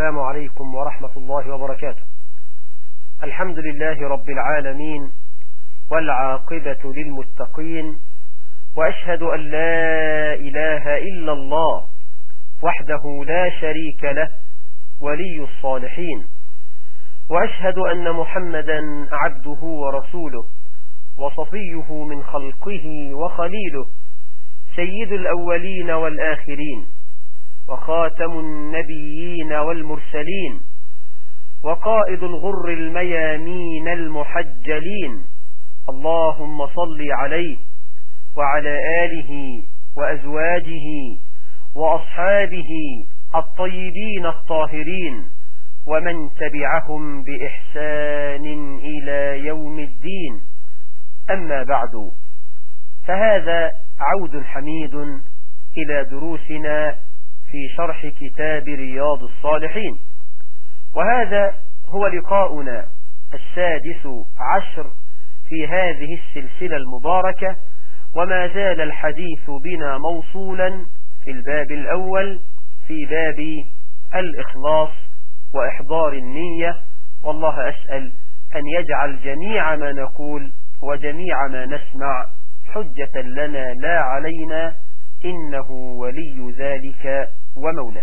السلام عليكم ورحمة الله وبركاته. الحمد لله رب العالمين، والعاقبة للمتقين، وأشهد أن لا إله إلا الله وحده لا شريك له ولي الصالحين، وأشهد أن محمدا عبده ورسوله وصفيه من خلقه وخليله، سيد الأولين والآخرين، وخاتم النبيين والمرسلين، وقائد الغر الميامين المحجلين. اللهم صل عليه وعلى آله وأزواجه وأصحابه الطيبين الطاهرين، ومن تبعهم بإحسان إلى يوم الدين. أما بعد، فهذا عود حميد إلى دروسنا في شرح كتاب رياض الصالحين، وهذا هو لقاؤنا 16 في هذه السلسلة المباركة، وما زال الحديث بنا موصولا في الباب الأول في باب الإخلاص وإحضار النية. والله أسأل أن يجعل جميع ما نقول وجميع ما نسمع حجة لنا لا علينا، إنه ولي ذلك ومولاه.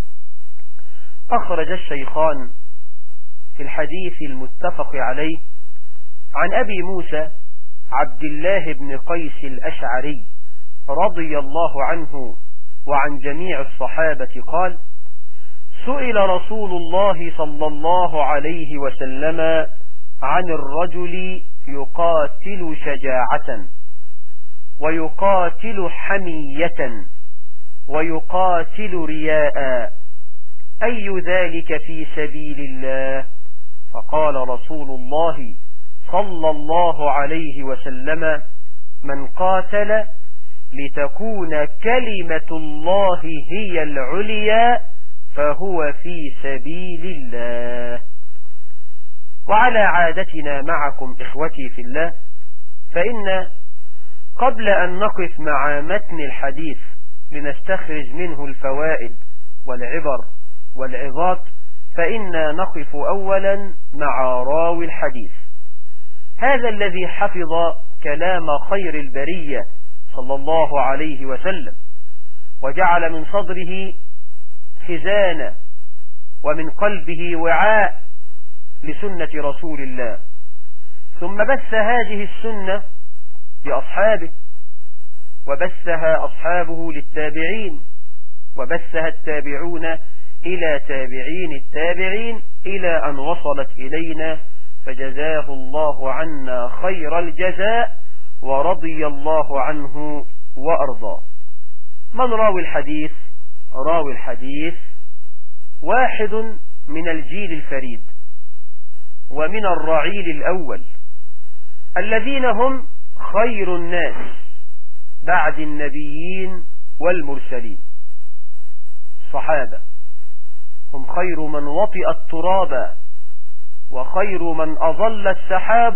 أخرج الشيخان في الحديث المتفق عليه عن أبي موسى عبد الله بن قيس الأشعري رضي الله عنه وعن جميع الصحابة قال: سئل رسول الله صلى الله عليه وسلم عن الرجل يقاتل شجاعة ويقاتل حمية ويقاتل رياء، أي ذلك في سبيل الله؟ فقال رسول الله صلى الله عليه وسلم: من قاتل لتكون كلمة الله هي العليا فهو في سبيل الله. وعلى عادتنا معكم إخوتي في الله، فإن قبل أن نقف مع متن الحديث لنستخرج منه الفوائد والعبر والعظات، فإنا نقف أولا مع راوي الحديث، هذا الذي حفظ كلام خير البرية صلى الله عليه وسلم، وجعل من صدره خزانة ومن قلبه وعاء لسنة رسول الله، ثم بث هذه السنة لأصحابه، وبثها أصحابه للتابعين، وبثها التابعون إلى تابعين التابعين إلى أن وصلت إلينا، فجزاه الله عنا خير الجزاء ورضي الله عنه وأرضاه. من راوي الحديث؟ راوي الحديث واحد من الجيل الفريد ومن الرعيل الأول، الذين هم خير الناس بعد النبيين والمرسلين. الصحابة هم خير من وطئ التراب وخير من أظل السحاب.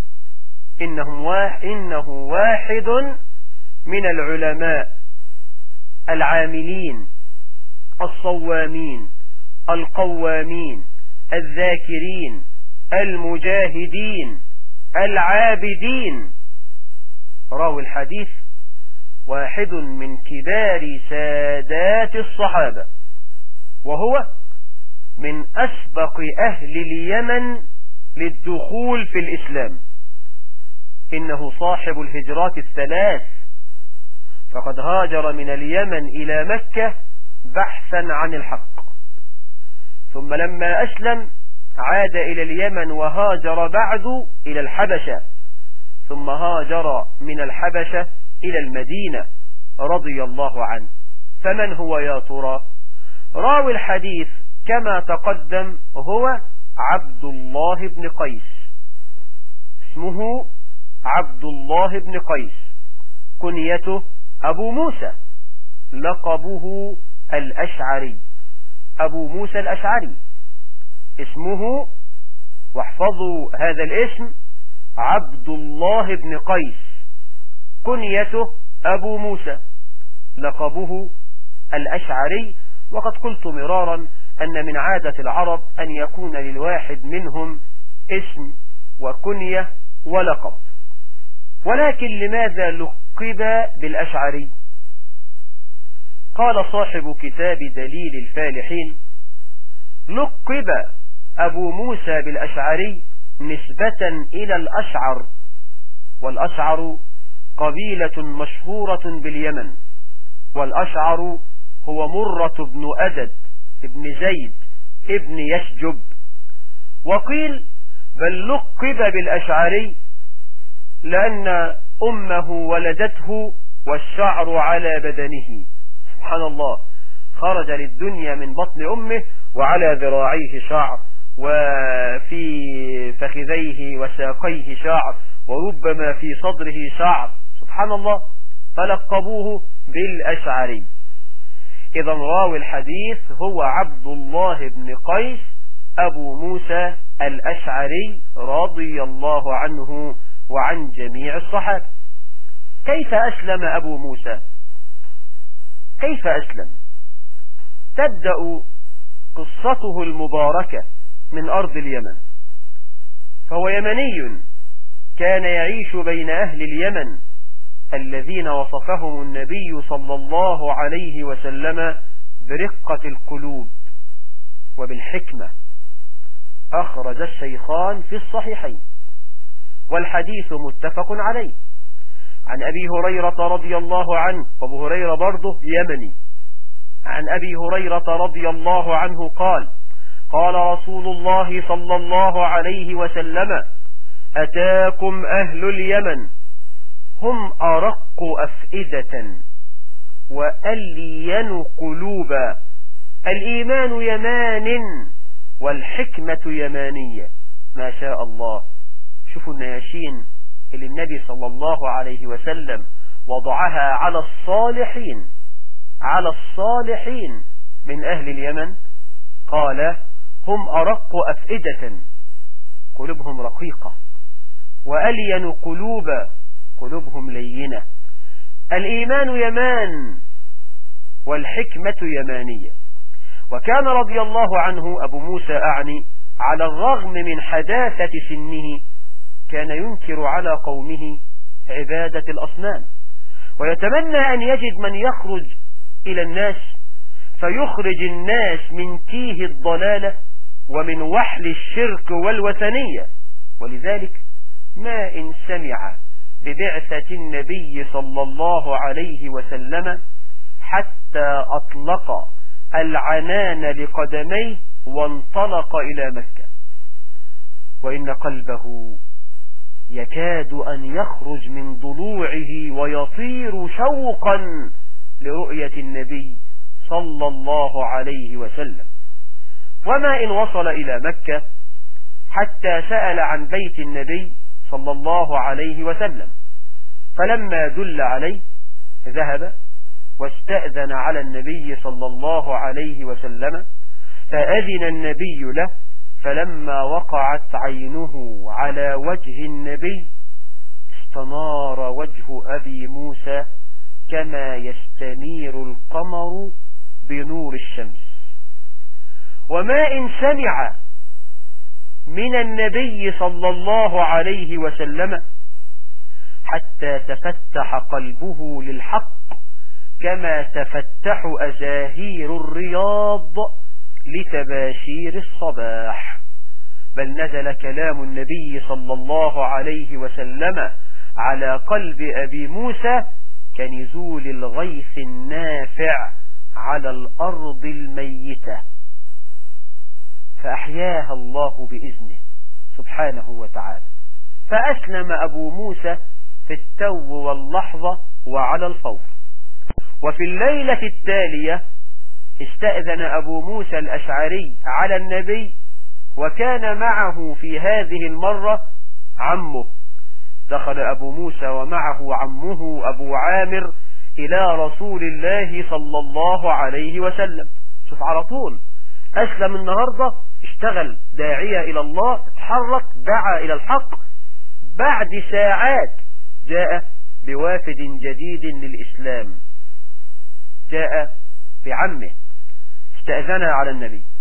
إنه واحد من العلماء العاملين الصوامين القوامين الذاكرين المجاهدين العابدين. راوي الحديث واحد من كبار سادات الصحابة، وهو من أسبق أهل اليمن للدخول في الإسلام. إنه صاحب الهجرات الثلاث، فقد هاجر من اليمن إلى مكة بحثا عن الحق، ثم لما أسلم عاد إلى اليمن وهاجر بعد إلى الحبشة، ثم هاجر من الحبشة إلى المدينة رضي الله عنه. فمن هو يا ترى؟ راوي الحديث كما تقدم هو عبد الله بن قيس، اسمه عبد الله بن قيس، كنيته أبو موسى، لقبه الأشعري، أبو موسى الأشعري اسمه، واحفظوا هذا الاسم، عبد الله بن قيس، كنيته أبو موسى، لقبه الأشعري. وقد قلت مرارا أن من عادة العرب أن يكون للواحد منهم اسم وكنية ولقب، ولكن لماذا لقب بالأشعري؟ قال صاحب كتاب دليل الفالحين: لقب أبو موسى بالأشعري نسبة إلى الأشعر، والأشعر قبيلة مشهورة باليمن، والأشعر هو مرة بن أدد ابن زيد ابن يشجب. وقيل بل لقب بالأشعري لأن أمه ولدته والشعر على بدنه. سبحان الله، خرج للدنيا من بطن أمه وعلى ذراعيه شعر، وفي فخذيه وساقيه شعر، وربما في صدره شعر. سبحان الله، فلقبوه بالأشعري. إذا راوي الحديث هو عبد الله بن قيس أبو موسى الأشعري رضي الله عنه وعن جميع الصحابة. كيف أسلم أبو موسى؟ كيف أسلم؟ تبدأ قصته المباركة من أرض اليمن، فهو يمني كان يعيش بين أهل اليمن الذين وصفهم النبي صلى الله عليه وسلم برقة القلوب وبالحكمة. أخرج الشيخان في الصحيحين، والحديث متفق عليه، عن أبي هريرة رضي الله عنه، وأبو هريرة برضه يمني، عن أبي هريرة رضي الله عنه قال: قال رسول الله صلى الله عليه وسلم: أتاكم أهل اليمن هم أرق أفئدة وألين قلوبا، الإيمان يمان والحكمة يمانية. ما شاء الله، شوفوا النياشين اللي النبي صلى الله عليه وسلم وضعها على الصالحين، على الصالحين من أهل اليمن. قال: هم أرق أفئدة، قلوبهم رقيقة، وألين قلوبا، قلوبهم لينة، الإيمان يمان والحكمة يمانية. وكان رضي الله عنه أبو موسى أعني على الرغم من حداثة سنه كان ينكر على قومه عبادة الأصنام، ويتمنى أن يجد من يخرج إلى الناس فيخرج الناس من تيه الضلالة ومن وحل الشرك والوثنية. ولذلك ما إن سمع ببعثة النبي صلى الله عليه وسلم حتى أطلق العنان لقدميه وانطلق إلى مكة، وإن قلبه يكاد أن يخرج من ضلوعه ويطير شوقا لرؤية النبي صلى الله عليه وسلم. وما إن وصل إلى مكة حتى سأل عن بيت النبي صلى الله عليه وسلم، فلما دل عليه ذهب واستأذن على النبي صلى الله عليه وسلم، فأذن النبي له، فلما وقعت عينه على وجه النبي استنار وجه أبي موسى كما يستنير القمر بنور الشمس. وما إن سمع من النبي صلى الله عليه وسلم حتى تفتح قلبه للحق كما تفتح أزاهير الرياض لتباشير الصباح، بل نزل كلام النبي صلى الله عليه وسلم على قلب أبي موسى كنزول الغيث النافع على الأرض الميتة، فأحياها الله بإذنه سبحانه وتعالى. فأسلم أبو موسى في التو واللحظة وعلى الفور. وفي الليلة التالية استأذن أبو موسى الأشعري على النبي، وكان معه في هذه المرة عمه. دخل أبو موسى ومعه عمه أبو عامر إلى رسول الله صلى الله عليه وسلم. شوف، على طول أسلم النهاردة، اشتغل داعية إلى الله، اتحرك دعا إلى الحق. بعد ساعات جاء بوافد جديد للإسلام، جاء بعمه، استأذن على النبي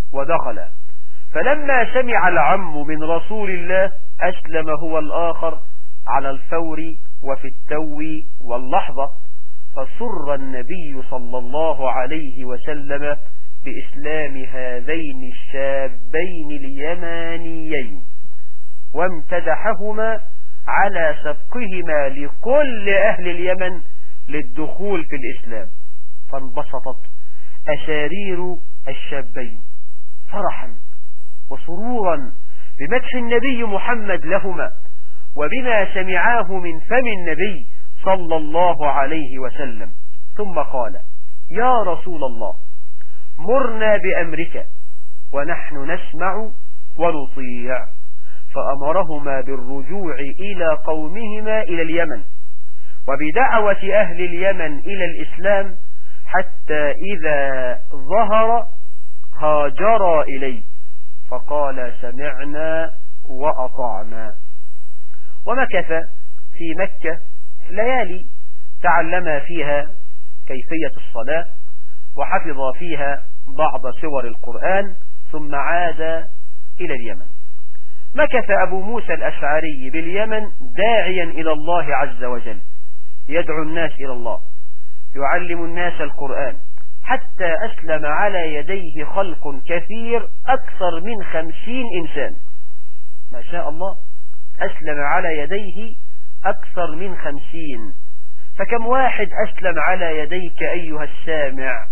ودخل. فلما سمع العم من رسول الله أسلم هو الآخر على الفور وفي التو واللحظة، فسر النبي صلى الله عليه وسلم بإسلام هذين الشابين اليمانيين، وامتدحهما على سبقهما لكل أهل اليمن للدخول في الإسلام. فانبسطت أسارير الشابين فرحا وسرورا بمدح النبي محمد لهما وبما سمعاه من فم النبي صلى الله عليه وسلم. ثم قال: يا رسول الله، مرنا بأمرك ونحن نسمع ونطيع. فأمرهما بالرجوع إلى قومهما إلى اليمن وبدعوة أهل اليمن إلى الإسلام، حتى إذا ظهر هاجرا إليه فقال: سمعنا وأطعنا. ومكث في مكة ليالي تعلم فيها كيفية الصلاة وحفظ فيها بعض سور القرآن، ثم عاد إلى اليمن. مكث أبو موسى الأشعري باليمن داعيا إلى الله عز وجل، يدعو الناس إلى الله، يعلم الناس القرآن، حتى أسلم على يديه خلق كثير أكثر من 50 إنسان. ما شاء الله، أسلم على يديه أكثر من 50. فكم واحد أسلم على يديك أيها السامع؟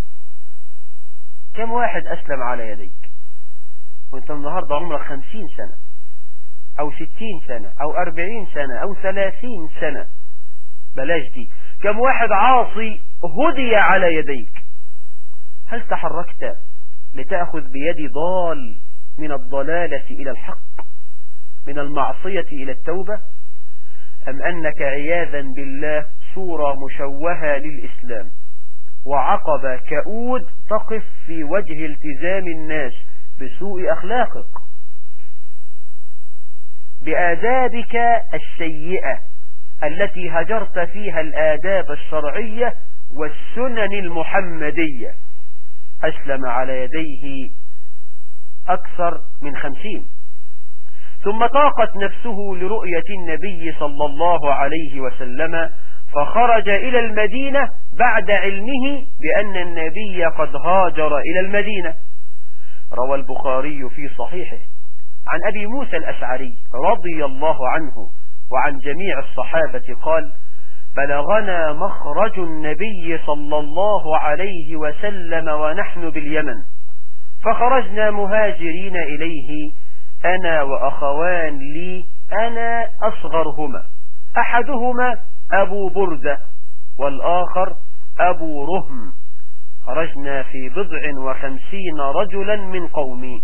كم واحد أسلم على يديك وانت النهاردة عمرك 50 سنة أو 60 سنة أو 40 سنة أو 30 سنة؟ بلاش دي. كم واحد عاصي هدي على يديك؟ هل تحركت لتأخذ بيد ضال من الضلالة إلى الحق، من المعصية إلى التوبة، أم أنك عياذا بالله صورة مشوهة للإسلام وعقبة كؤود تقف في وجه التزام الناس بسوء أخلاقك، بآدابك السيئة التي هجرت فيها الآداب الشرعية والسنن المحمدية؟ أسلم على يديه أكثر من 50. ثم طاقت نفسه لرؤية النبي صلى الله عليه وسلم، فخرج إلى المدينة بعد علمه بأن النبي قد هاجر إلى المدينة. روى البخاري في صحيحه عن أبي موسى الأشعري رضي الله عنه وعن جميع الصحابة قال: بلغنا مخرج النبي صلى الله عليه وسلم ونحن باليمن، فخرجنا مهاجرين إليه أنا وأخوان لي، أنا أصغرهما، أحدهما أبو بردة والآخر أبو رهم. خرجنا في 50 رجلا من قومي،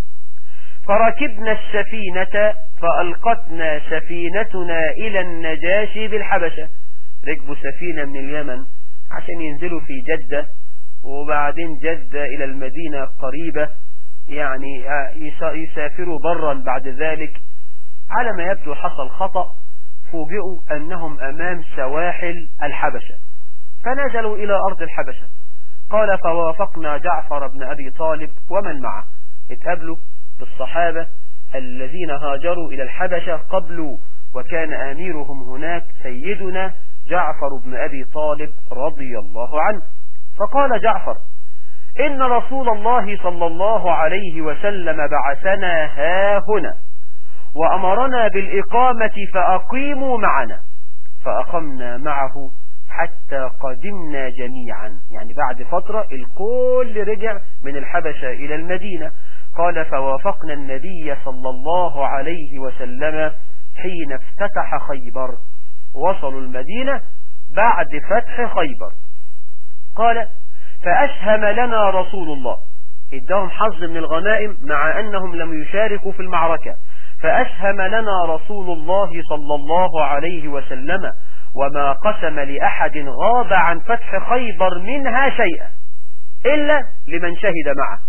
فركبنا السفينة فألقتنا سفينتنا إلى النجاشي بالحبشة. ركبوا سفينة من اليمن عشان ينزلوا في جدة، وبعدين جدة إلى المدينة قريبة، يعني يسافروا برا. بعد ذلك على ما يبدو حصل خطأ، فوجئوا أنهم أمام سواحل الحبشة، فنزلوا إلى أرض الحبشة. قال: فوافقنا جعفر بن أبي طالب ومن معه، اتقابلوا بالصحابة الذين هاجروا إلى الحبشة قبل، وكان أميرهم هناك سيدنا جعفر بن أبي طالب رضي الله عنه. فقال جعفر: إن رسول الله صلى الله عليه وسلم بعثنا ها هنا وأمرنا بالإقامة فأقيموا معنا. فأقمنا معه حتى قدمنا جميعا، يعني بعد فترة الكل رجع من الحبشة إلى المدينة. قال: فوافقنا النبي صلى الله عليه وسلم حين افتتح خيبر، وصلوا المدينة بعد فتح خيبر. قال: فأسهم لنا رسول الله، اداهم حظ من الغنائم مع أنهم لم يشاركوا في المعركة. فأسهم لنا رسول الله صلى الله عليه وسلم، وما قسم لأحد غاب عن فتح خيبر منها شيئا إلا لمن شهد معه.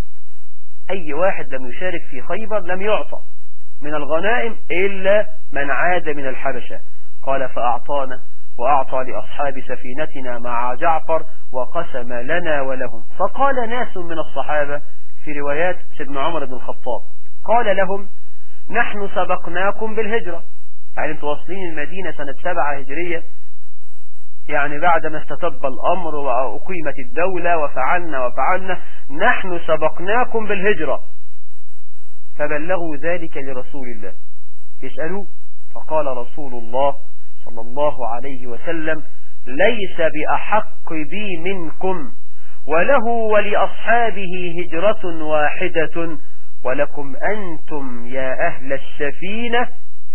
أي واحد لم يشارك في خيبر لم يعطى من الغنائم إلا من عاد من الحبشة. قال: فأعطانا وأعطى لأصحاب سفينتنا مع جعفر وقسم لنا ولهم. فقال ناس من الصحابة: في روايات سيدنا عمر بن الخطاب قال لهم نحن سبقناكم بالهجرة، يعني انتوا واصلين المدينة سنة 7 هجرية، يعني بعد ما استتب الأمر وأقيمت الدولة وفعلنا نحن سبقناكم بالهجرة. فبلغوا ذلك لرسول الله يسألوه، فقال رسول الله صلى الله عليه وسلم ليس بأحق بي منكم، وله ولأصحابه هجرة واحدة، ولكم أنتم يا أهل السفينة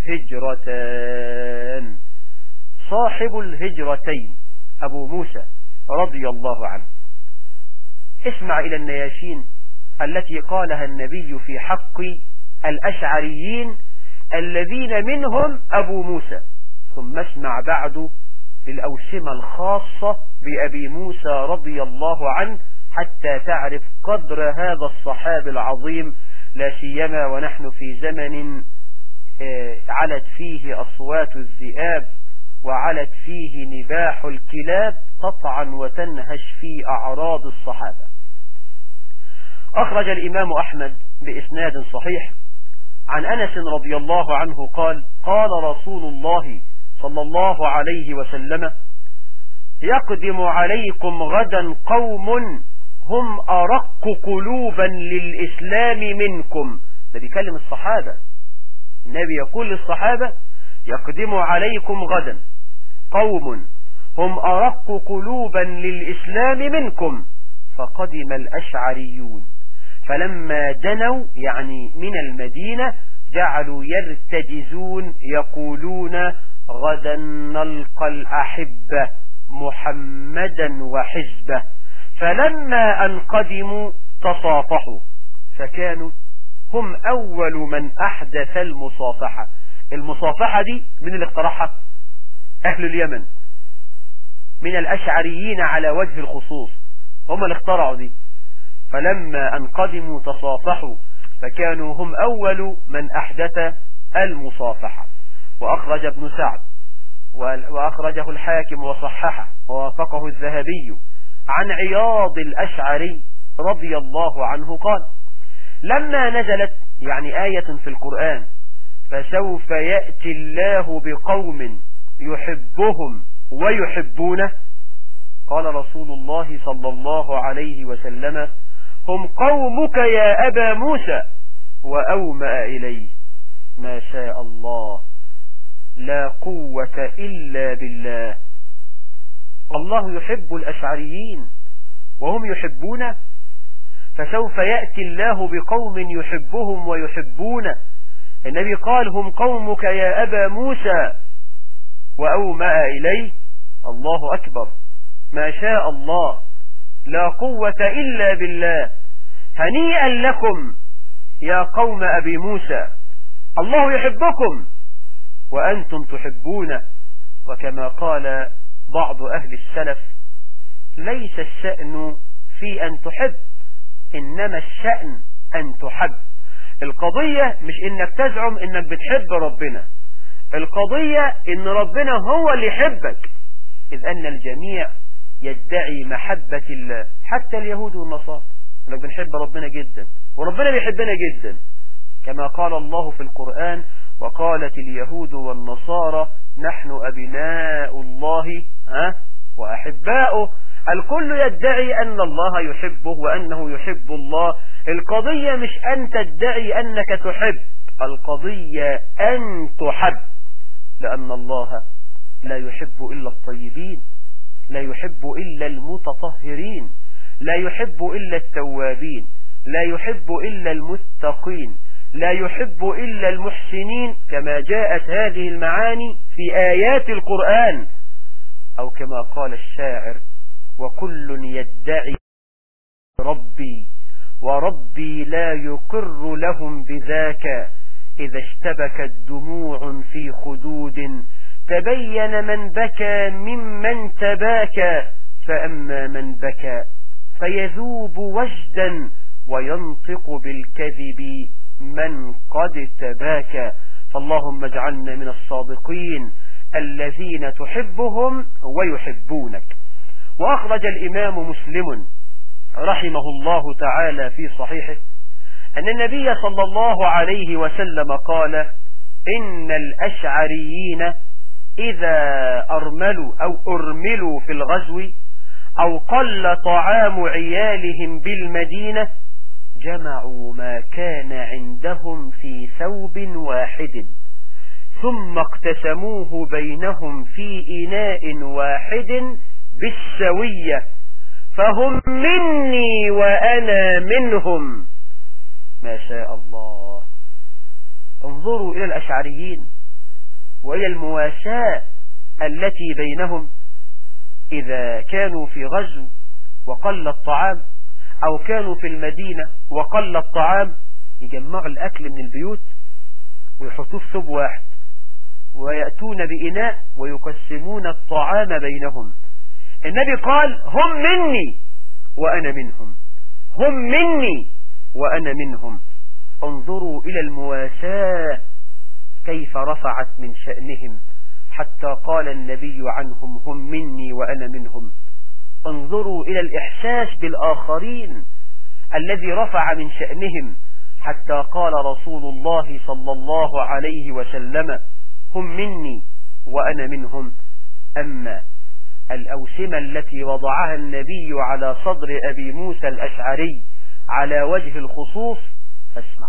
هجرتان. صاحب الهجرتين أبو موسى رضي الله عنه. اسمع إلى النياشين التي قالها النبي في حق الأشعريين الذين منهم أبو موسى، ثم اسمع بعد للأوسمة الخاصة بأبي موسى رضي الله عنه حتى تعرف قدر هذا الصحابي العظيم، لا سيما ونحن في زمن علت فيه أصوات الذئاب وعلت فيه نباح الكلاب تطعن وتنهش في أعراض الصحابة. أخرج الإمام أحمد بإسناد صحيح عن أنس رضي الله عنه قال قال رسول الله صلى الله عليه وسلم يقدم عليكم غدا قوم هم أرق قلوبا للإسلام منكم. ده بيكلم الصحابة، النبي يقول للصحابة يقدم عليكم غدا قوم هم أرق قلوبا للإسلام منكم. فقدم الأشعريون فلما دنوا يعني من المدينة جعلوا يرتجزون يقولون غدا نلقى الأحبة محمدا وحزبه. فلما أن قدموا تصافحوا فكانوا هم أول من أحدث المصافحة. المصافحة دي من اللي اخترعها؟ أهل اليمن من الأشعريين على وجه الخصوص، هم اللي اخترعوا دي. فلما أن قدموا تصافحوا فكانوا هم أول من أحدث المصافحة. وأخرج ابن سعد وأخرجه الحاكم وصححه ووافقه الذهبي عن عياض الأشعري رضي الله عنه قال لما نزلت يعني آية في القرآن فسوف يأتي الله بقوم يحبهم ويحبونه، قال رسول الله صلى الله عليه وسلم هم قومك يا أبا موسى، وأومأ إليه ما شاء الله لا قوة إلا بالله. الله يحب الأشعريين وهم يحبونه، فسوف يأتي الله بقوم يحبهم ويحبونه. النبي قال هم قومك يا أبا موسى وأومأ إليه، الله أكبر ما شاء الله لا قوة إلا بالله. هنيئا لكم يا قوم أبي موسى، الله يحبكم وأنتم تحبونه. وكما قال بعض أهل السلف ليس الشأن في أن تحب، إنما الشأن أن تحب. القضية مش إنك تزعم إنك بتحب ربنا، القضية إن ربنا هو اللي يحبك، إذ أن الجميع يدعي محبة الله، حتى اليهود والنصارى إنك بنحب ربنا جدا وربنا بيحبنا جدا، كما قال الله في القرآن وقالت اليهود والنصارى نحن أبناء الله وأحباؤه. الكل يدعي أن الله يحبه وأنه يحب الله. القضية مش أن تدعي أنك تحب، القضية أن تحب، لأن الله لا يحب إلا الطيبين، لا يحب إلا المتطهرين، لا يحب إلا التوابين، لا يحب إلا المتقين، لا يحب إلا المحسنين، كما جاءت هذه المعاني في آيات القرآن. أو كما قال الشاعر وكل يدعي ربي وربي لا يقر لهم بذاك، إذا اشتبكت دموع في خدود تبين من بكى ممن تباكى، فأما من بكى فيذوب وجدا وينطق بالكذب من قد تباكى. فاللهم اجعلنا من الصادقين الذين تحبهم ويحبونك. وأخرج الإمام مسلم رحمه الله تعالى في صحيحه أن النبي صلى الله عليه وسلم قال: إن الأشعريين إذا أرملوا أو أرملوا في الغزو أو قل طعام عيالهم بالمدينة جمعوا ما كان عندهم في ثوب واحد ثم اقتسموه بينهم في إناء واحد بالسوية، فهم مني وأنا منهم. ما شاء الله. انظروا إلى الأشعريين وإلى المواساة التي بينهم. إذا كانوا في غزو وقل الطعام أو كانوا في المدينة وقل الطعام يجمعوا الأكل من البيوت ويحطوه في ثوب واحد ويأتون بإناء ويقسمون الطعام بينهم. النبي قال: هم مني وأنا منهم، هم مني وأنا منهم. انظروا إلى المواساة كيف رفعت من شأنهم حتى قال النبي عنهم: هم مني وأنا منهم. انظروا إلى الإحساس بالآخرين الذي رفع من شأنهم حتى قال رسول الله صلى الله عليه وسلم: هم مني وأنا منهم. أما الأوسمة التي وضعها النبي على صدر أبي موسى الأشعري على وجه الخصوص فاسمع.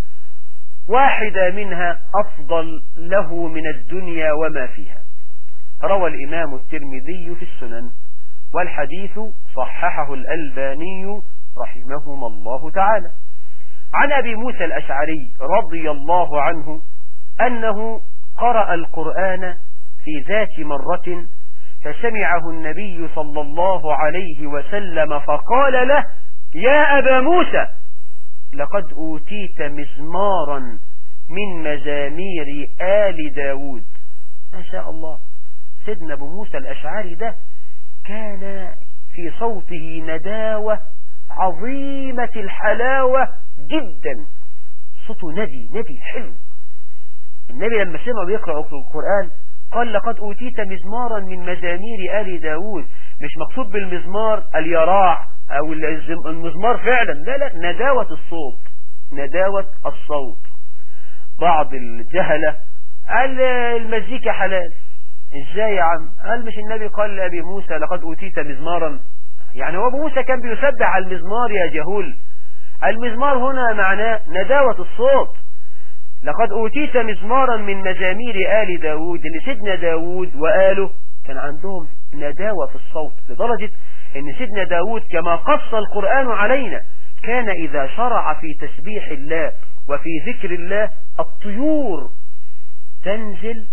واحدة منها أفضل له من الدنيا وما فيها. روى الإمام الترمذي في السنن، والحديث صححه الألباني رحمهما الله تعالى، عن أبي موسى الأشعري رضي الله عنه أنه قرأ القرآن في ذات مرة فسمعه النبي صلى الله عليه وسلم فقال له: يا أبا موسى، لقد أوتيت مزمارا من مزامير آل داود. ما شاء الله. سيدنا أبو موسى الأشعري ده كان في صوته نداوة عظيمة الحلاوة جدا، صوته ندي حلو. النبي لما سمع بيقرأ القرآن قال: لقد أوتيت مزمارا من مزامير آل داود. مش مقصود بالمزمار اليراع أو المزمار فعلا، لا، نداوة الصوت، نداوة الصوت. بعض الجهلة قال المزيكا حلال. ازاي يا عم؟ قال مش النبي قال لأبي موسى: لقد أوتيت مزمارا؟ يعني هو أبو موسى كان بيسبح على المزمار يا جهول. المزمار هنا معناه نداوة الصوت. لقد أوتيت مزمارا من مزامير آل داود، اللي سيدنا داود وآله كان عندهم نداوة في الصوت، لدرجة ان سيدنا داود كما قص القرآن علينا كان إذا شرع في تسبيح الله وفي ذكر الله الطيور تنزل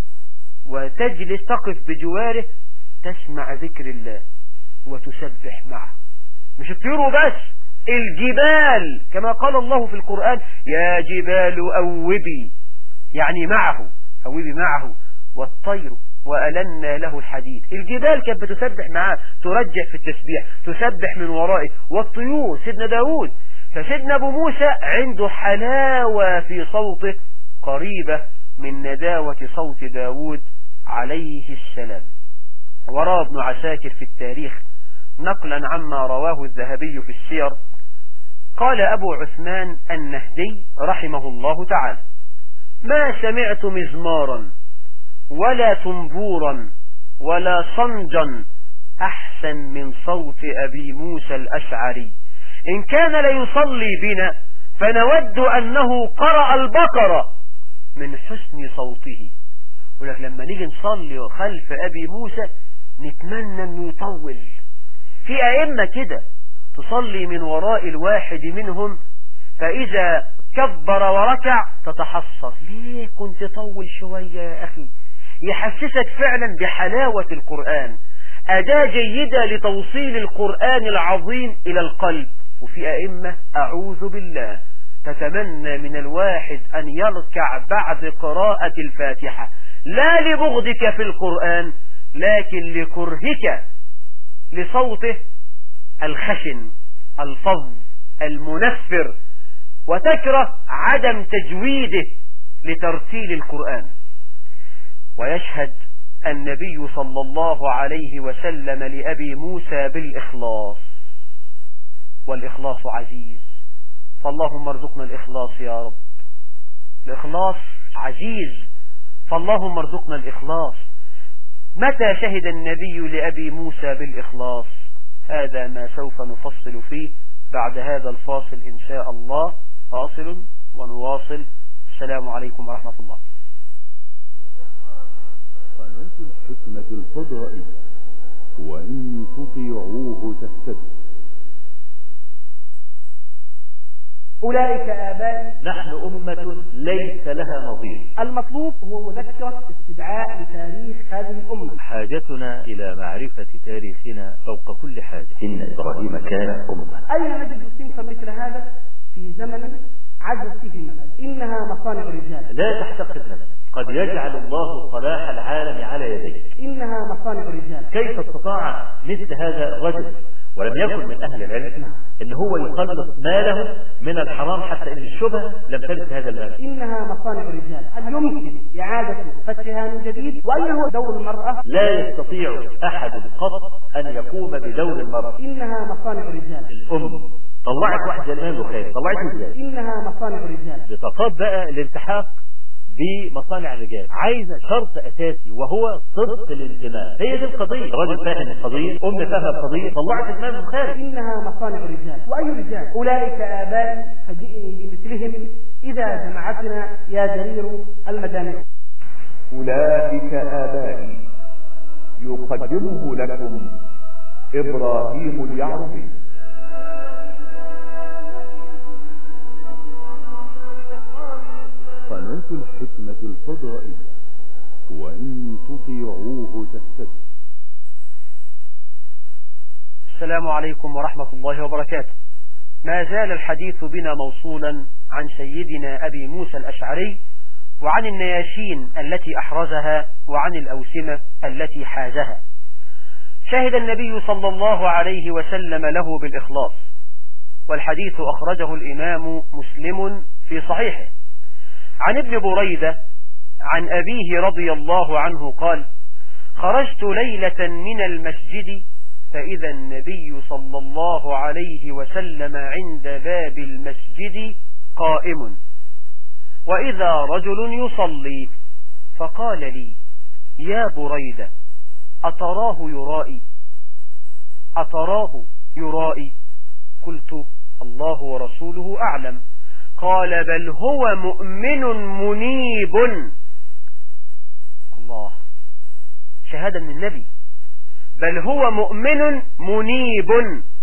وتجلس تقف بجواره تسمع ذكر الله وتسبح معه. مش الطيور بس، الجبال كما قال الله في القرآن: يا جبال أوبي، يعني معه، أوبي معه، والطير وألنا له الحديد. الجبال كانت بتسبح معاه، ترجع في التسبيح، تسبح من ورائه، والطيور سيدنا داود. فسيدنا أبو موسى عنده حلاوة في صوته قريبة من نداوة صوت داود عليه السلام. وروى ابن عساكر في التاريخ نقلا عما رواه الذهبي في السير قال أبو عثمان النهدي رحمه الله تعالى: ما سمعت مزمارا ولا تنبورا ولا صنجا أحسن من صوت أبي موسى الأشعري، إن كان ليصلي بنا فنود أنه قرأ البقرة من حسن صوته. ولك لما نيجي نصلي خلف أبي موسى نتمنى أنه يطول. في أئمة كده تصلي من وراء الواحد منهم فإذا كبر وركع تتحسر: ليه كنت طول شوية يا أخي؟ يحسسك فعلا بحلاوة القرآن، أداة جيدة لتوصيل القرآن العظيم إلى القلب. وفي أئمة أعوذ بالله تتمنى من الواحد أن يركع بعد قراءة الفاتحة، لا لبغضك في القرآن لكن لكرهك لصوته الخشن الفظ المنفر، وتكره عدم تجويده لترتيل القرآن. ويشهد النبي صلى الله عليه وسلم لأبي موسى بالإخلاص. والإخلاص عزيز، فاللهم ارزقنا الإخلاص يا رب. الإخلاص عزيز، فاللهم ارزقنا الإخلاص. متى شهد النبي لأبي موسى بالإخلاص؟ هذا ما سوف نفصل فيه بعد هذا الفاصل إن شاء الله. فاصل ونواصل. السلام عليكم ورحمة الله. قناة الحكمة الفضائية، وإن تطيعوه تهتدوا. أولئك آبائي. نحن أمة ليس لها نظير. المطلوب هو مذكرة استدعاء لتاريخ هذه الأمة. حاجتنا إلى معرفة تاريخنا فوق كل حاجة. إن إبراهيم كان أمة. أين نجد صنفا مثل هذا في زمن عجز فيه المال؟ إنها مصانع رجال. لا تحتقد نفسك، قد يجعل الله صلاح العالم على يديك. إنها مصانع رجال. كيف استطاع مثل هذا الرجل ولم يكن من أهل العلم إن هو يخلص ماله من الحرام حتى إن الشبهة لم تلك هذا المال؟ إنها مصانع رجال. هل يمكن إعادة فتحها من جديد؟ وأين هو دور المرأة؟ لا يستطيع أحد قط أن يقوم بدور المرأة. إنها مصانع رجال. الأم طلعت واحد زي الإمام البخاري، طلعته إزاي؟ إنها مصانع رجال. بتطاب بقى الالتحاق بمصانع الرجال، عايزة شرط أساسي وهو صدق الانتماء. هي دي القضية. الراجل فاهم القضية، أم فاهم القضية، طلعت الإمام البخاري. إنها مصانع رجال. وأي رجال؟ أولئك آبائي فجئني بمثلهم إذا جمعتنا يا جرير المجامع. أولئك آبائي يقدمه لكم إبراهيم اليعربي. قناة الحكمة الفضائية، وإن تطيعوه تهتدوا. السلام عليكم ورحمة الله وبركاته. ما زال الحديث بنا موصولا عن سيدنا أبي موسى الأشعري، وعن النياشين التي أحرزها، وعن الأوسمة التي حازها. شهد النبي صلى الله عليه وسلم له بالإخلاص، والحديث أخرجه الإمام مسلم في صحيحه عن ابن بريدة عن أبيه رضي الله عنه قال: خرجت ليلة من المسجد فإذا النبي صلى الله عليه وسلم عند باب المسجد قائم، وإذا رجل يصلي، فقال لي: يا بريدة، أتراه يرائي؟ قلت: الله ورسوله أعلم. قال: بل هو مؤمن منيب. الله، شهادة من النبي. بل هو مؤمن منيب.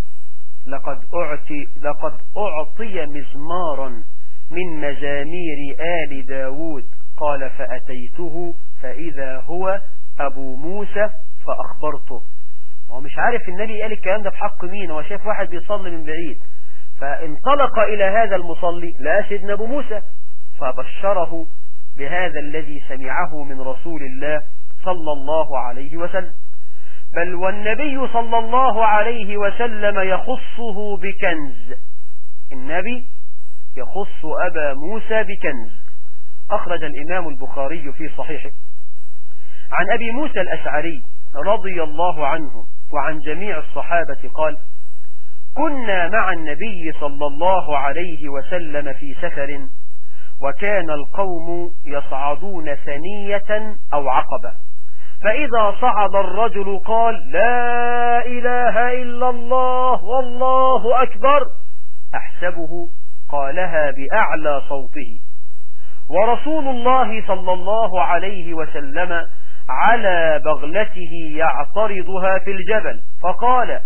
لقد أعطي مزمارا من مزامير آل داود. قال: فأتيته فإذا هو أبو موسى فأخبرته. هو مش عارف النبي قال الكلام ده بحق مين، هو شاف واحد بيصلي من بعيد، فانطلق إلى هذا المصلي لا سيدنا أبو موسى، فبشره بهذا الذي سمعه من رسول الله صلى الله عليه وسلم. بل والنبي صلى الله عليه وسلم يخصه بكنز. النبي يخص أبا موسى بكنز. أخرج الإمام البخاري في صحيحه عن أبي موسى الأشعري رضي الله عنه وعن جميع الصحابة قال: كنا مع النبي صلى الله عليه وسلم في سفر، وكان القوم يصعدون ثنية أو عقبة، فإذا صعد الرجل قال: لا إله إلا الله والله أكبر، أحسبه قالها بأعلى صوته، ورسول الله صلى الله عليه وسلم على بغلته يعترضها في الجبل، فقال: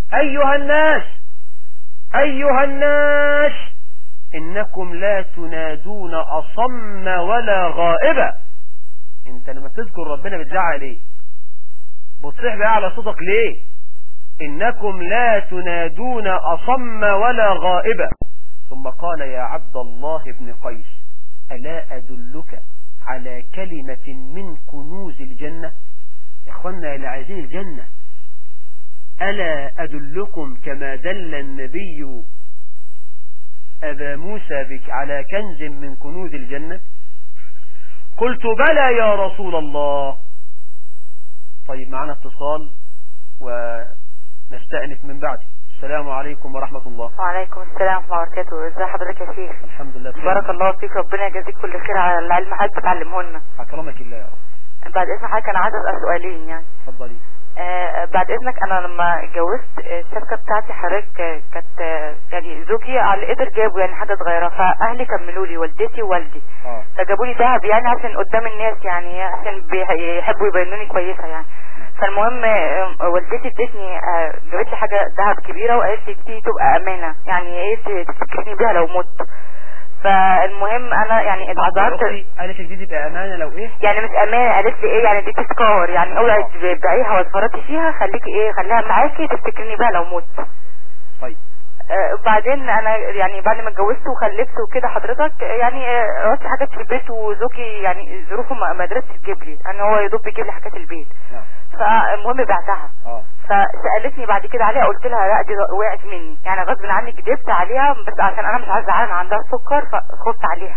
أيها الناس إنكم لا تنادون أصم ولا غائبا. انت لما تذكر ربنا بتزعل ليه؟ بتصيح بأعلى صوتك ليه؟ إنكم لا تنادون أصم ولا غائبا. ثم قال: يا عبد الله بن قيس، ألا أدلك على كلمة من كنوز الجنة؟ يا أخوانا اللي عايزين الجنة، ألا أدلكم كما دل النبي أبا موسى على كنز من كنوز الجنة؟ قلت: بلى يا رسول الله. طيب معنا اتصال ونستأنف من بعده. السلام السلام عليكم ورحمة الله. وعليكم السلام ورحمة الله وبركاته. ازي حضرتك يا شيخ؟ الحمد لله بخير. بارك الله فيك، ربنا يجازيك كل خير على العلم حضرتك بتعلمه لنا. أكرمك الله يا رب. بعد اذن حضرتك انا عايزه اسال سؤالين يعني. اتفضلي. بعد اذنك انا لما اتجوزت الشبكه بتاعتي حضرتك كانت يعني زوجي على اللي قدر جابه يعني حاجه صغيره، فاهلي كملوا لي والدتي ووالدي فجابوا لي ذهب يعني عشان قدام الناس يعني عشان بيحبوا يبينوني كويسه يعني. فالمهم والدتي ادتني جابت لي حاجه ذهب كبيره وقالت لي دي تبقى امانه يعني ايه تفتكرني بيها لو مت. فالمهم انا يعني اتعذرت. قالت لك دي تبقى امانه لو ايه؟ يعني مش امانه، قالت لي ايه يعني دي تذكار يعني اوعي تبيعيها وتفرطي فيها، خليكي ايه خليها معاكي تفتكرني بيها لو مت. طيب. وبعدين انا يعني بعد ما اتجوزت وخلفت وكده حضرتك يعني رحت حاجات في البيت وزوجي يعني ظروفه ما قدرتش تجيب لي يعني هو يا دوب بيجيب لي حاجات البيت. فالمهم بعتها. فسالتني بعد كده عليها، قلت لها لا دي وقعت مني يعني غصب عني كدبت عليها بس عشان انا مش عايزه اعلن عندها سكر فخفت عليها.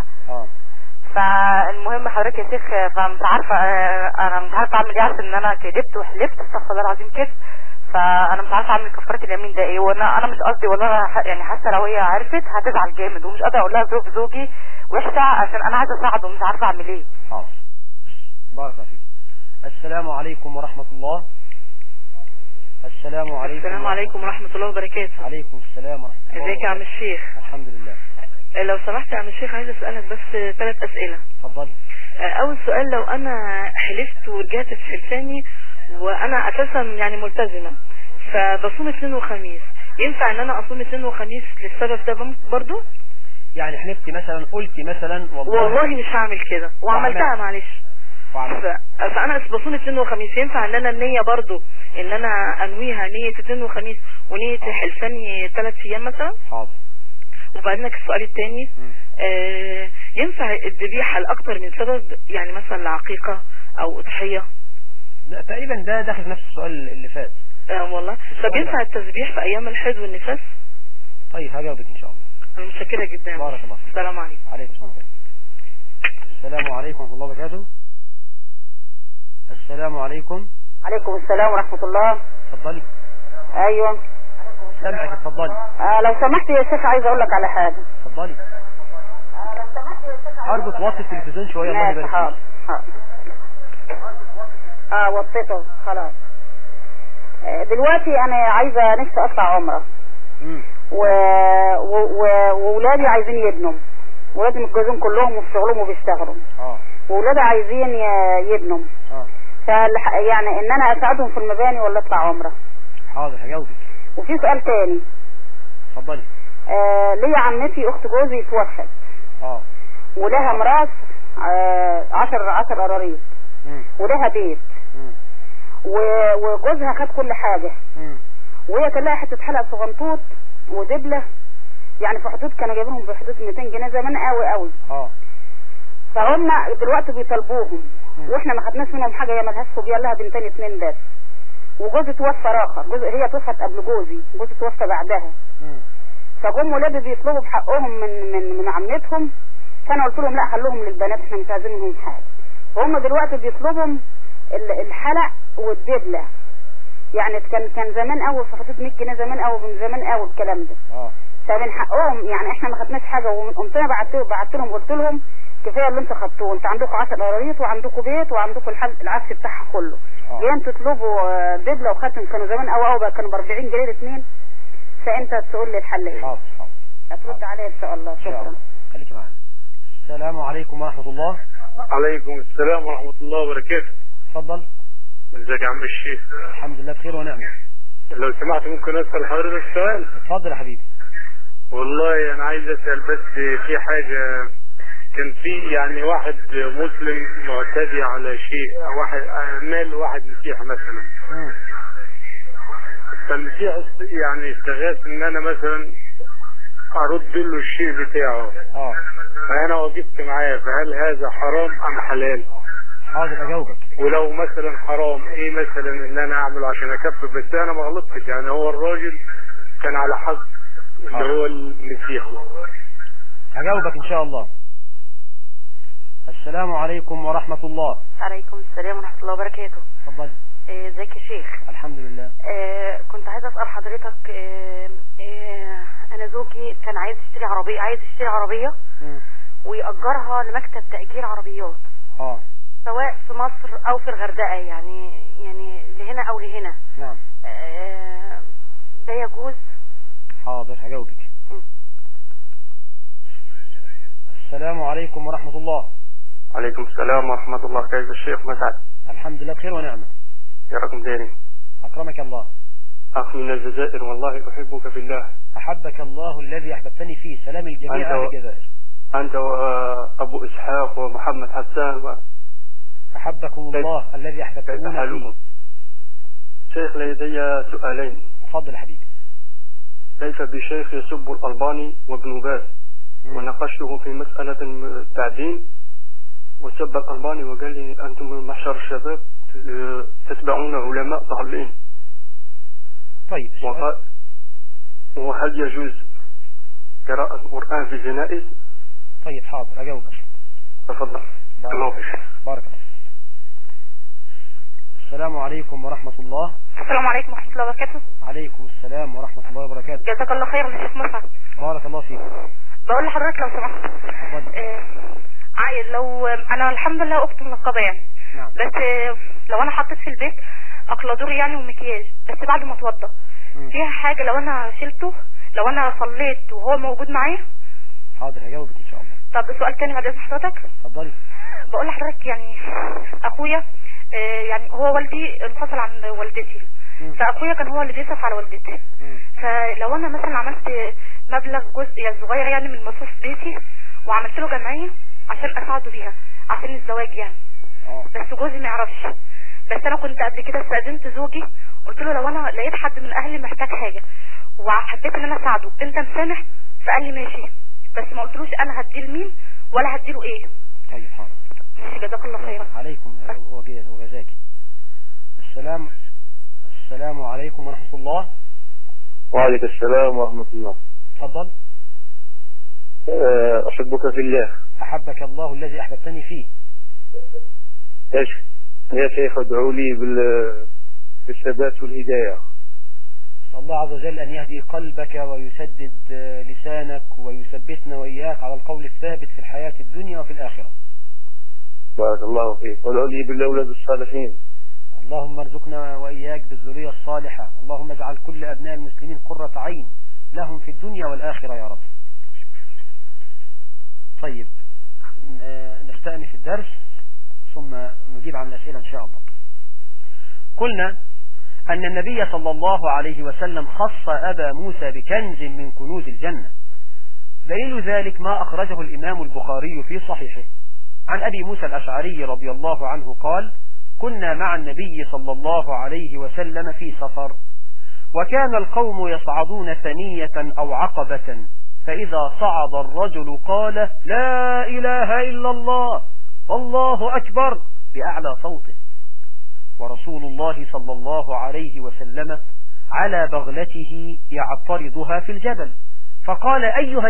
فالمهم حضرتك يا شيخ فمش عارفه انا مش عارفه اعمل ايه عشان ان انا كدبت وحلفت استغفر الله العظيم كده. فانا مش عارفه اعمل كفاره اليمين ده ايه، وانا مش قصدي والله يعني حاسه لو هي عرفت هتزعل جامد ومش قادره اقول لها ظروف زوجي وحشه عشان انا عايزه اساعده ومش عارفه اعمل ايه. حاضر. بارك الله فيك. السلام عليكم ورحمه الله. السلام عليكم ورحمه الله وبركاته. عليكم السلام ورحمه الله. ازيك يا عم الشيخ؟ الحمد لله. لو سمحت يا عم الشيخ عايزه اسالك بس 3 اسئله. اتفضل. اول سؤال، لو انا حلفت ورجعت في حلفاني وانا اساسا يعني ملتزمه فبصوم اثنين وخميس، ينفع ان انا اصوم اثنين وخميس للسبب ده برضو؟ يعني حلفتي مثلا قلتي مثلا والله مش هعمل كده وعملتها معلش فانا بصوم اثنين وخميس، ينفع ان انا النيه برضو ان انا انويها نيه اثنين وخميس ونيه حلفاني 3 ايام مثلا؟ حاضر. وبعدين السؤال الثاني ينفع الذبيحه لاكثر من سبب يعني مثلا لعقيقه او اضحيه؟ لا تقريبا ده داخل في نفس السؤال اللي فات. والله. طب ينفع التسبيح في ايام الحيض والنفاس؟ طيب هجاوبك ان شاء الله. انا متشكره جدا. بارك الله فيك. السلام عليكم. عليكم السلام. السلام عليكم ورحمه الله وبركاته. السلام عليكم. عليكم السلام ورحمه الله. اتفضلي. ايوه سامعك اتفضلي. لو سمحت يا شيخ عايز اقول لك على حاجه. اتفضلي. لو سمحت يا شيخ ارجو توطي التلفزيون شويه الله يبارك فيك. حاضر. وطيته خلاص. دلوقتي انا عايزه نفسي اطلع عمره وولادي عايزين يبنوا، ولادي متجوزين كلهم وفي شغلهم وبيشتغلوا وولادي عايزين يبنوا يعني ان انا اساعدهم في المباني ولا اطلع عمره؟ حاضر هجاوبك. وفي سؤال تاني. اتفضلي. ليا عمتي اخت جوزي توفت ولها ميراث 10 قراريط ولها بيت وجوزها خد كل حاجه وهي كان لها حته حلقه صغنطوط ودبله يعني في حدود كانوا جايبينهم بحدود 200 جنيه زمان قوي فهم دلوقتي بيطالبوهم واحنا ما خدناش منهم حاجه، هي مالهاش فوبيا لها بنتين 2 بس وجوزي توفى اخر، هي توفت قبل جوزي توفى بعدها. فجم ولادي بيطلبوا بحقهم من عمتهم، فانا قلت لهم لا خلوهم للبنات احنا مش عايزين منهم حاجه. وهم دلوقتي بيطلبوا الحلق والدبله يعني كان زمان قوي في حدود 100 جنيه زمان قوي من زمان قوي الكلام ده. فمن حقهم يعني احنا ما خدناش حاجه وقمت انا بعت لهم قلت لهم كفايه اللي انتوا خدتوه، انتوا عندكم 10 قراريط وعندكم بيت وعندكم العفش بتاعها كله. ليه انتوا تطلبوا دبله وخاتم كانوا زمان قوي بقى كانوا ب 40 جنيه الاثنين؟ فانت تقول لي الحل ايه؟ حاضر. هترد عليا ان شاء الله. شكرا. خليكي معانا. السلام عليكم ورحمه الله. عليكم السلام ورحمه الله وبركاته. اتفضل. ازيك يا عم الشيخ؟ الحمد لله بخير ونعمه. لو سمحت ممكن اسال حضرتك سؤال؟ اتفضل يا حبيبي. والله انا عايز اسال بس في حاجه. كان في يعني واحد مسلم معتدي على شيء، واحد مال واحد مسيحي مثلا. فالمسيح يعني استغاث ان انا مثلا ارد له الشيء بتاعه. فانا وقفت معاه، فهل هذا حرام ام حلال؟ حاضر اجاوبك. ولو مثلا حرام ايه مثلا ان انا اعمله عشان اكفر؟ بس انا ما غلطتش يعني، هو الراجل كان على حق اللي هو المسيحي. هجاوبك ان شاء الله. السلام عليكم ورحمة الله. عليكم السلام ورحمة الله وبركاته. اتفضل. ازيك يا شيخ؟ الحمد لله. كنت عايزه اسال حضرتك، انا زوجي كان عايز يشتري عربيه ويأجرها لمكتب تأجير عربيات، سواء في مصر او في الغردقه، يعني لهنا او لهنا. نعم. ده يجوز؟ حاضر هجاوبك. السلام عليكم ورحمة الله. عليكم السلام ورحمة الله. كيف الشيخ مسعد؟ الحمد لله بخير ونعمة. يا رقم ديني. أكرمك الله. أخ من الجزائر، والله أحبك في الله. أحبك الله الذي أحببتني فيه. سلام الجميع أهل الجزائر. أنت وأبو إسحاق ومحمد حسان أحبكم الله الذي أحببتمونا فيه. شيخ لدي سؤالين. تفضل حبيبي. كيف بشيخ يسب الألباني وابن باز؟ وناقشته في مسألة التعدين، وسب الألباني وقال لي أنتم محشر الشباب تتبعون علماء ضالين. طيب. وهل يجوز قراءة القرآن في الجنائز؟ طيب حاضر أجاوبك. تفضل. بارك الله. السلام عليكم ورحمة الله. السلام عليكم ورحمة الله وبركاته. عليكم السلام ورحمة الله وبركاته. جزاك الله خيرا يا شيخ مسعد. بارك الله فيك. بقول لحضرتك لو سمحت، لو انا الحمد لله اخت منقبه يعني. نعم. بس لو انا حطيت في البيت اكلادور يعني ومكياج، بس بعد ما اتوضى فيها حاجه لو انا شلته، لو انا صليت وهو موجود معايا؟ حاضر هجاوبك ان شاء الله. طب سؤال تاني بعد اذن حضرتك. اتفضلي. بقول لحضرتك يعني اخويا يعني هو والدي انفصل عن والدتي، فاخويا كان هو اللي بيصرف على والدتي. فلو انا مثلا عملت مبلغ جزء يعني صغير يعني من مصروف بيتي وعملت له جمعيه عشان اساعده بيها عشان الزواج يعني، بس جوزي ما يعرفش. بس انا كنت قبل كده استأذنت زوجي، قلت له لو انا لقيت حد من اهلي محتاج حاجه وحبيت ان انا اساعده انت مسامح؟ فقال لي ماشي، بس ما قلتلوش انا هديه لمين ولا هديله ايه. طيب حاضر. ماشي جزاك الله خيرا. عليكم وجزاك. السلام عليكم ورحمة الله. وعليكم السلام ورحمة الله. تفضل. أحبك في الله. أحبك الله الذي أحببتني فيه. يا شيخ ادعوا لي بالثبات والهداية. أسأل الله عز وجل أن يهدي قلبك ويسدد لسانك ويثبتنا وإياك على القول الثابت في الحياة الدنيا وفي الآخرة. بارك الله فيك. وادعوا لي بالأولاد الصالحين. اللهم ارزقنا وإياك بالذرية الصالحة. اللهم اجعل كل أبناء المسلمين قرة عين لهم في الدنيا والآخرة يا رب. طيب نستأنف الدرس ثم نجيب عن الأسئلة إن شاء الله. قلنا أن النبي صلى الله عليه وسلم خص أبا موسى بكنز من كنوز الجنة. دليل ذلك ما أخرجه الإمام البخاري في صحيحه عن أبي موسى الأشعري رضي الله عنه قال: كنا مع النبي صلى الله عليه وسلم في سفر، وكان القوم يصعدون ثنية أو عقبة، فإذا صعد الرجل قال: لا إله إلا الله والله أكبر بأعلى صوته، ورسول الله صلى الله عليه وسلم على بغلته يعترضها في الجبل، فقال: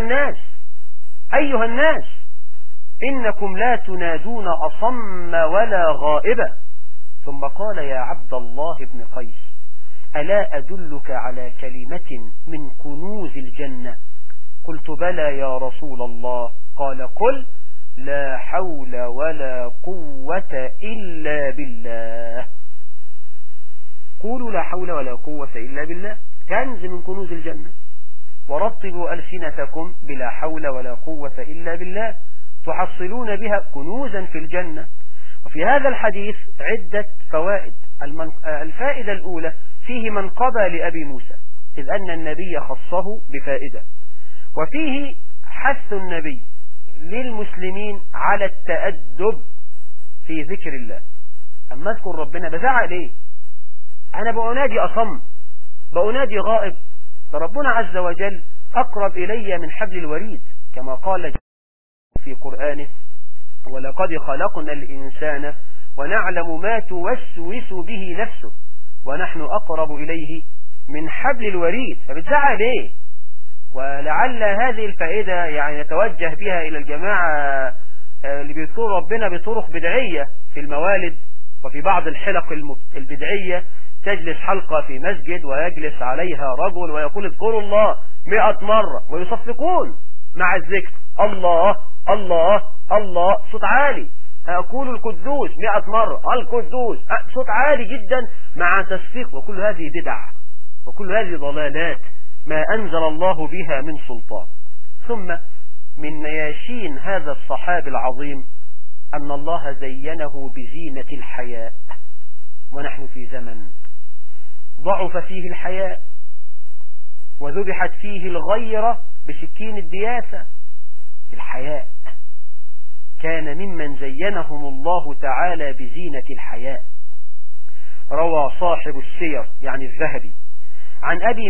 أيها الناس إنكم لا تنادون أصم ولا غائبا. ثم قال: يا عبد الله بن قيس، ألا أدلك على كلمة من كنوز الجنة؟ قلت: بلى يا رسول الله. قال: قل: لا حول ولا قوة إلا بالله. قولوا لا حول ولا قوة إلا بالله، كنز من كنوز الجنة. ورطبوا ألسنتكم بلا حول ولا قوة إلا بالله تحصلون بها كنوزا في الجنة. وفي هذا الحديث عدة فوائد. الفائدة الأولى فيه منقبة لأبي موسى، إذ أن النبي خصه بفائدة، وفيه حث النبي للمسلمين على التأدب في ذكر الله. أما اذكر ربنا بزعل ليه؟ أنا بأنادي أصم، بأنادي غائب، فربنا عز وجل أقرب إلي من حبل الوريد، كما قال في قرآنه: ولقد خلقنا الإنسان ونعلم ما توسوس به نفسه ونحن أقرب إليه من حبل الوريد. فبتزعل ليه؟ ولعل هذه الفائدة يعني نتوجه بها إلى الجماعة اللي بيذكروا ربنا بطرق بدعية في الموالد وفي بعض الحلق البدعية تجلس حلقة في مسجد ويجلس عليها رجل ويقول اذكروا الله 100 مرة ويصفقون مع الذكر الله الله الله صوت عالي. أقول القدوس 100 مرة القدوس صوت عالي جدا مع تصفيق. وكل هذه بدع وكل هذه ضلالات ما أنزل الله بها من سلطان. ثم من مياشين هذا الصحابي العظيم أن الله زينه بزينة الحياء، ونحن في زمن ضعف فيه الحياء وذبحت فيه الغيرة بسكين الدياسة. الحياء كان ممن زينهم الله تعالى بزينة الحياء. روى صاحب السير يعني الذهبي عن أبي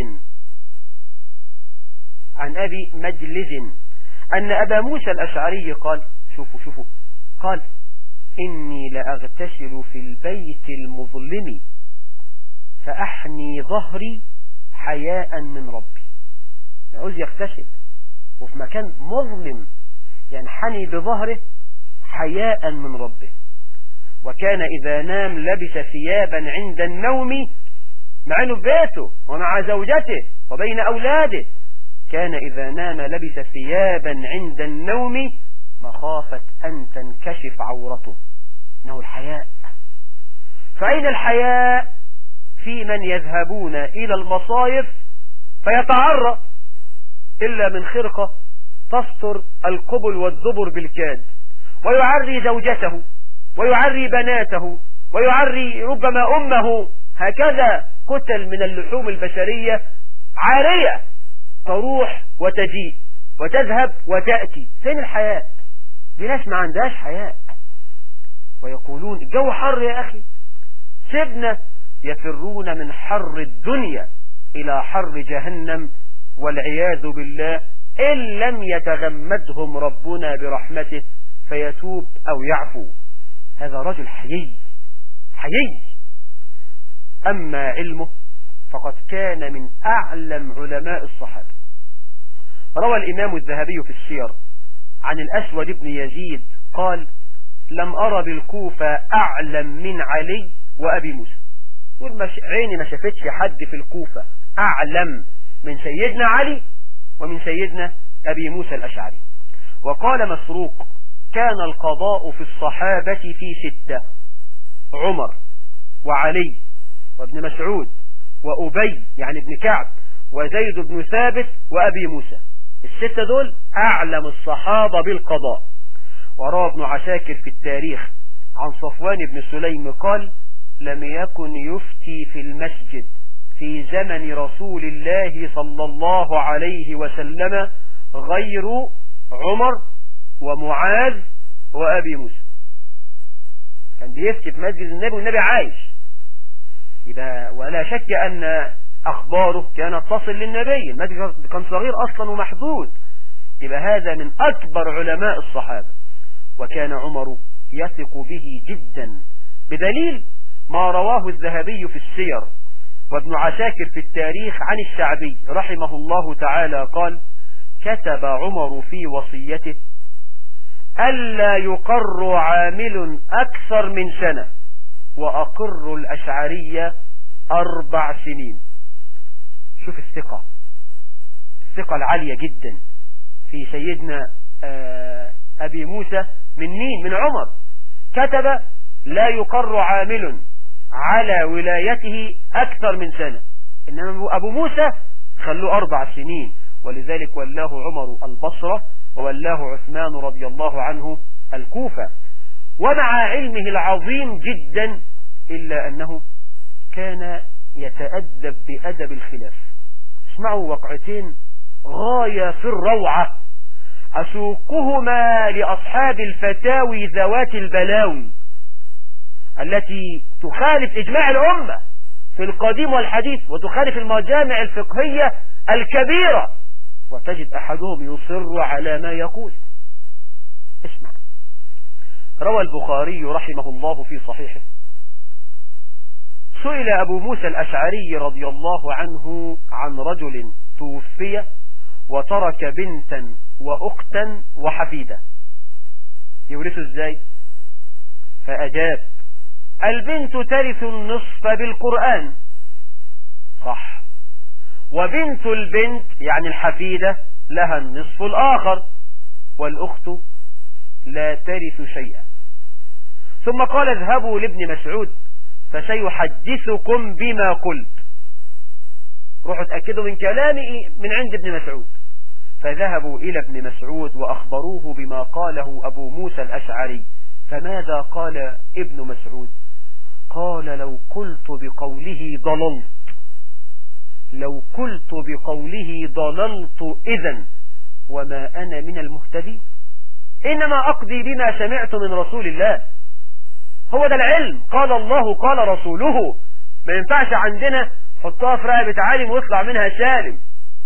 مجلز أن أبا موسى الأشعري قال شوفوا قال إني لأغتسل في البيت المظلم فأحني ظهري حياء من ربي. يعوز يغتسل وفي مكان مظلم ينحني بظهره حياء من ربه. وكان إذا نام لبس ثيابا عند النوم مع انه في بيته ومع زوجته وبين أولاده. كان إذا نام لبس ثيابا عند النوم مخافة أن تنكشف عورته. إنه الحياء. فأين الحياء في من يذهبون إلى المصايف فيتعرى إلا من خرقة تستر القبل والدبر بالكاد، ويعري زوجته ويعري بناته ويعري ربما أمه. هكذا كتل من اللحوم البشرية عارية تروح وتجيء وتذهب وتأتي. فين الحياء؟ دي ناس ما عندهاش حياء. ويقولون الجو حر يا أخي سيبنا. يفرون من حر الدنيا إلى حر جهنم والعياذ بالله إن لم يتغمدهم ربنا برحمته فيتوب أو يعفو. هذا رجل حيي. أما علمه فقد كان من أعلم علماء الصحابة. روى الإمام الذهبي في السير عن الأسود بن يزيد قال لم أرى بالكوفة أعلم من علي وأبي موسى. عيني ما شافتش حد في الكوفة أعلم من سيدنا علي ومن سيدنا أبي موسى الأشعري. وقال مسروق كان القضاء في الصحابة في 6: عمر وعلي وابن مسعود وأبي يعني ابن كعب وزيد بن ثابت وأبي موسى. 6 دول أعلم الصحابة بالقضاء. وروى ابن عساكر في التاريخ عن صفوان بن سليم قال لم يكن يفتي في المسجد في زمن رسول الله صلى الله عليه وسلم غير عمر ومعاذ وأبي موسى. كان بيفتي في مسجد النبي والنبي عايش. يبقى ولا شك أن أخباره كانت تصل للنبي. المسجد كان صغير أصلا ومحدود. يبقى هذا من أكبر علماء الصحابة. وكان عمر يثق به جدا بدليل ما رواه الذهبي في السير وابن عساكر في التاريخ عن الشعبي رحمه الله تعالى قال كتب عمر في وصيته ألا يقر عامل أكثر من سنة وأقر الأشعرية 4 سنين. شوف الثقة العالية جدا في سيدنا أبي موسى من مين؟ من عمر. كتب لا يقر عامل على ولايته أكثر من سنة. إنما أبو موسى خلوه 4 سنين. ولذلك ولاه عمر البصرة وولاه عثمان رضي الله عنه الكوفة. ومع علمه العظيم جدا إلا أنه كان يتأدب بأدب الخلاف. اسمعوا وقعتين غاية في الروعة أسوقهما لأصحاب الفتاوي ذوات البلاوي التي تخالف إجماع الأمة في القديم والحديث وتخالف المجامع الفقهية الكبيرة، وتجد أحدهم يصر على ما يقول. اسمع. روى البخاري رحمه الله في صحيحه سئل أبو موسى الأشعري رضي الله عنه عن رجل توفي وترك بنتا وأختا وحفيدة يورثوا ازاي؟ فأجاب البنت ترث النصف بالقرآن، صح، وبنت البنت يعني الحفيدة لها النصف الآخر، والأخت لا ترث شيئا. ثم قال اذهبوا لابن مسعود فسيحدثكم بما قلت، روحوا اتأكدوا من كلامي من عند ابن مسعود. فذهبوا إلى ابن مسعود وأخبروه بما قاله أبو موسى الأشعري. فماذا قال ابن مسعود؟ قال لو قلت بقوله ضللت، لو قلت بقوله ضللت إذن وما أنا من المهتدين، إنما أقضي بما سمعت من رسول الله. هو ده العلم، قال الله قال رسوله، ما ينفعش عندنا حطها في رقبة عالم ويطلع منها سالم.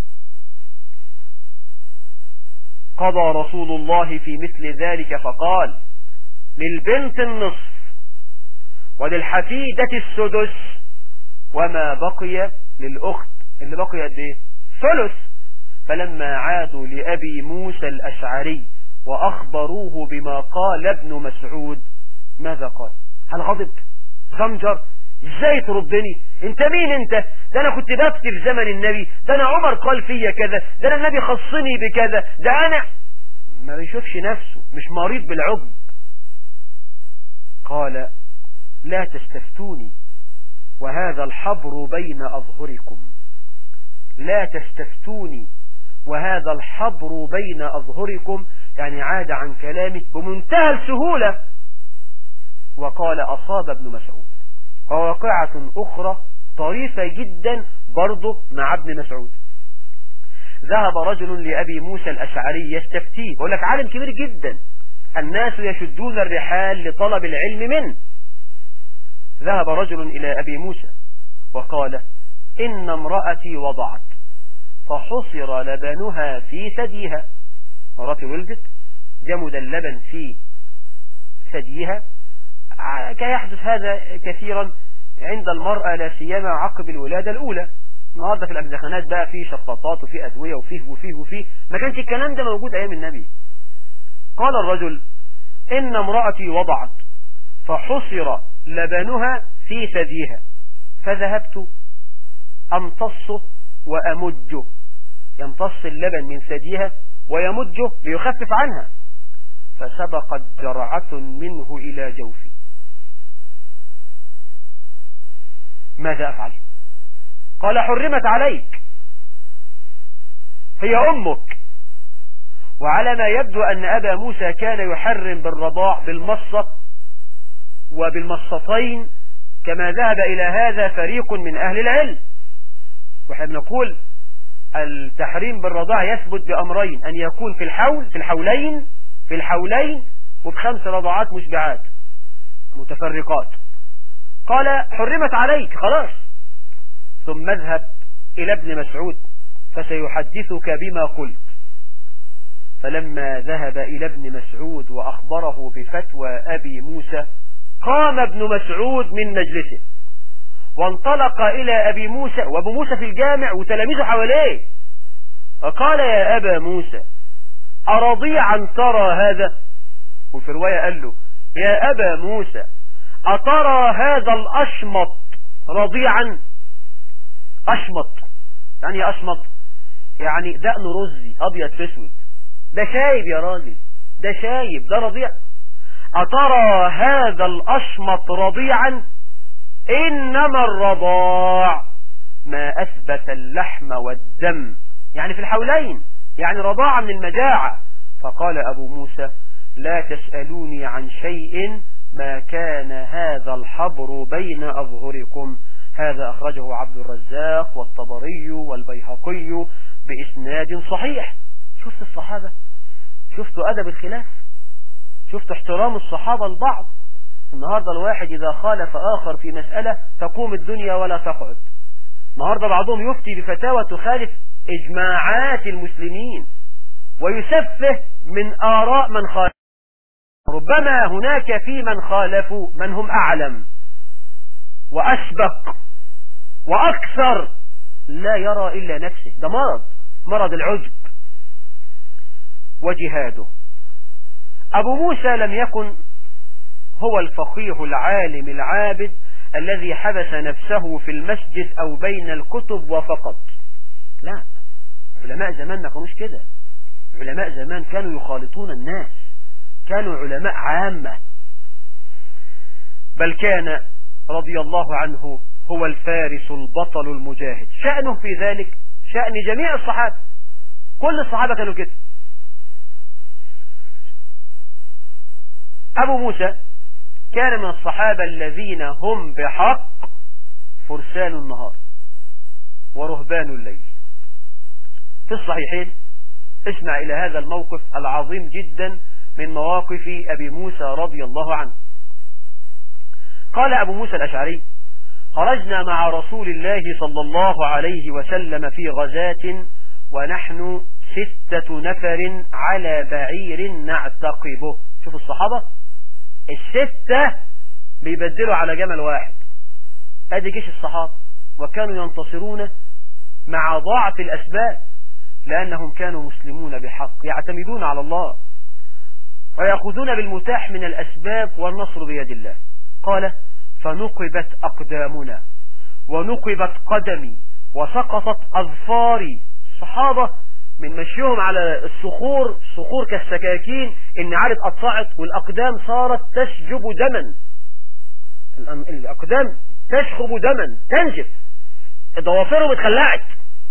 قضى رسول الله في مثل ذلك فقال للبنت النصف وللحفيدة السدس وما بقي للأخت، اللي بقي قد ايه؟ ثلث. فلما عادوا لأبي موسى الأشعري وأخبروه بما قال ابن مسعود ماذا قال؟ هل غضب؟ زمجر؟ ازاي تردني؟ انت مين انت؟ ده انا كنت بفتي في زمن النبي، ده انا عمر قال فيا كذا، ده انا النبي خصني بكذا، ده انا ما بيشوفش نفسه، مش مريض بالعجب. قال لا تستفتوني وهذا الحبر بين أظهركم، لا تستفتوني وهذا الحبر بين أظهركم، يعني عاد عن كلامه بمنتهى السهولة. وقال أصاب ابن مسعود. وواقعة أخرى طريفة جدا برضه مع ابن مسعود. ذهب رجل لأبي موسى الأشعري يستفتيه، يقول لك عالم كبير جدا الناس يشدون الرحال لطلب العلم منه. ذهب رجل إلى أبي موسى وقال إن امرأتي وضعت فحصر لبنها في ثديها، مراتي ولدت جمد اللبن في ثديها، كيحدث هذا كثيرا عند المرأة لا سيما عقب الولادة الأولى. النهارده في الأمزخانات بقى فيه شفاطات وفيه أدوية وفيه، ما كانش الكلام ده موجود أيام النبي. قال الرجل إن امرأتي وضعت فحصر لبنها في ثديها فذهبت أمتصه وأمجه، يمتص اللبن من ثديها ويمجه ليخفف عنها، فسبقت جرعة منه إلى جوفي. ماذا أفعل؟ قال حرمت عليك، هي أمك. وعلى ما يبدو أن أبا موسى كان يحرم بالرضاع بالمصة وبالمصتين، كما ذهب إلى هذا فريق من أهل العلم. وإحنا بنقول التحريم بالرضاع يثبت بأمرين، أن يكون في الحولين وب5 رضعات مشبعات متفرقات. قال حرمت عليك خلاص. ثم اذهب إلى ابن مسعود فسيحدثك بما قلت. فلما ذهب إلى ابن مسعود وأخبره بفتوى أبي موسى قام ابن مسعود من مجلسه وانطلق إلى أبي موسى، وأبو موسى في الجامع وتلاميذه حواليه، فقال يا أبا موسى أرضيعا ترى هذا؟ وفي رواية قال له يا أبا موسى أترى هذا الأشمط رضيعا؟ أشمط يعني أشمط يعني دقن رزي أبيض في اسود، ده شايب يا راجل، ده شايب، ده رضيع. أترى هذا الأشمط رضيعا؟ إنما الرضاع ما أثبت اللحم والدم، يعني في الحولين، يعني رضاعة من المجاعة. فقال أبو موسى لا تسألوني عن شيء ما كان هذا الحبر بين أظهركم. هذا أخرجه عبد الرزاق والطبري والبيهقي بإسناد صحيح. شفت الصحابة، شفتوا أدب الخلاف، شفتوا احترام الصحابة البعض. النهاردة الواحد إذا خالف آخر في مسألة تقوم الدنيا ولا تقعد. النهاردة بعضهم يفتي بفتاوى تخالف إجماعات المسلمين ويسفه من آراء من خالف. ربما هناك في من خالفوا من هم أعلم وأسبق وأكثر، لا يرى إلا نفسه، ده مرض العجب وجهاده. أبو موسى لم يكن هو الفقيه العالم العابد الذي حبس نفسه في المسجد أو بين الكتب وفقط. لا، علماء زمان ما كانوش كده. علماء زمان كانوا يخالطون الناس، كانوا علماء عامة، بل كان رضي الله عنه هو الفارس البطل المجاهد. شأنه في ذلك شأن جميع الصحابة، كل الصحابة كانوا كده. أبو موسى كان من الصحابة الذين هم بحق فرسان النهار ورهبان الليل. في الصحيحين اسمع إلى هذا الموقف العظيم جدا من مواقف أبي موسى رضي الله عنه. قال أبو موسى الأشعري: خرجنا مع رسول الله صلى الله عليه وسلم في غزاة ونحن 6 نفر على بعير نعتقبه. شوف الصحابة 6 بيبدلوا على جمل واحد. ادي جيش الصحابة، وكانوا ينتصرون مع ضعف الأسباب لأنهم كانوا مسلمون بحق، يعتمدون على الله ويأخذون بالمتاح من الأسباب، والنصر بيد الله. قال: فنقبت أقدامنا ونقبت قدمي وسقطت أظفاري. الصحابة من مشيهم على الصخور، صخور كالسكاكين، النعال اتقطعت والأقدام صارت تشجب دما، الأقدام تشخب دما تنجف، ضوافرهم اتخلعت.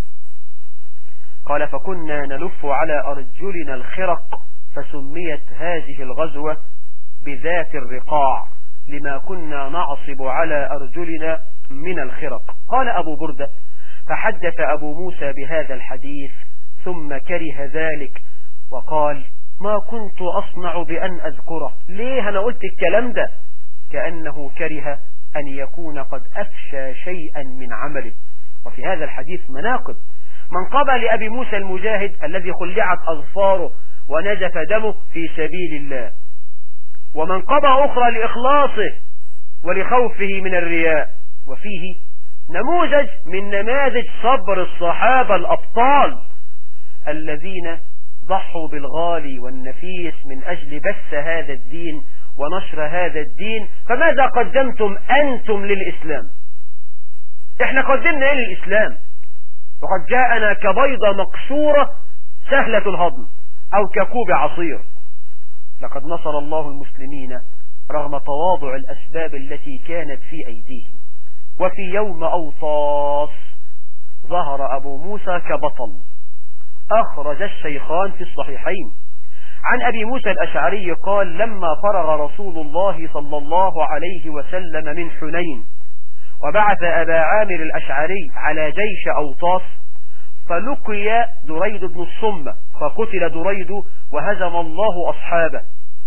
قال: فكنا نلف على أرجلنا الخرق، فسميت هذه الغزوة بذات الرقاع لما كنا نعصب على أرجلنا من الخرق. قال أبو بردة: فحدث أبو موسى بهذا الحديث ثم كره ذلك وقال: ما كنت أصنع بأن أذكره. ليه أنا قلت الكلام ده؟ كأنه كره أن يكون قد أفشى شيئا من عمله. وفي هذا الحديث مناقب: منقبة لأبي موسى المجاهد الذي خلعت أظفاره ونزف دمه في سبيل الله، ومنقبة أخرى لإخلاصه ولخوفه من الرياء. وفيه نموذج من نماذج صبر الصحابة الأبطال الذين ضحوا بالغالي والنفيس من أجل بث هذا الدين ونشر هذا الدين. فماذا قدمتم أنتم للإسلام؟ احنا قدمنا ايه للإسلام؟ وقد جاءنا كبيضة مقشورة سهلة الهضم أو ككوب عصير. لقد نصر الله المسلمين رغم تواضع الأسباب التي كانت في أيديهم. وفي يوم أوطاس ظهر أبو موسى كبطل. أخرج الشيخان في الصحيحين عن أبي موسى الأشعري قال: لما فرغ رسول الله صلى الله عليه وسلم من حنين وبعث أبا عامر الأشعري على جيش أوطاس، فلقي دريد بن الصمة فقتل دريد وهزم الله أصحابه.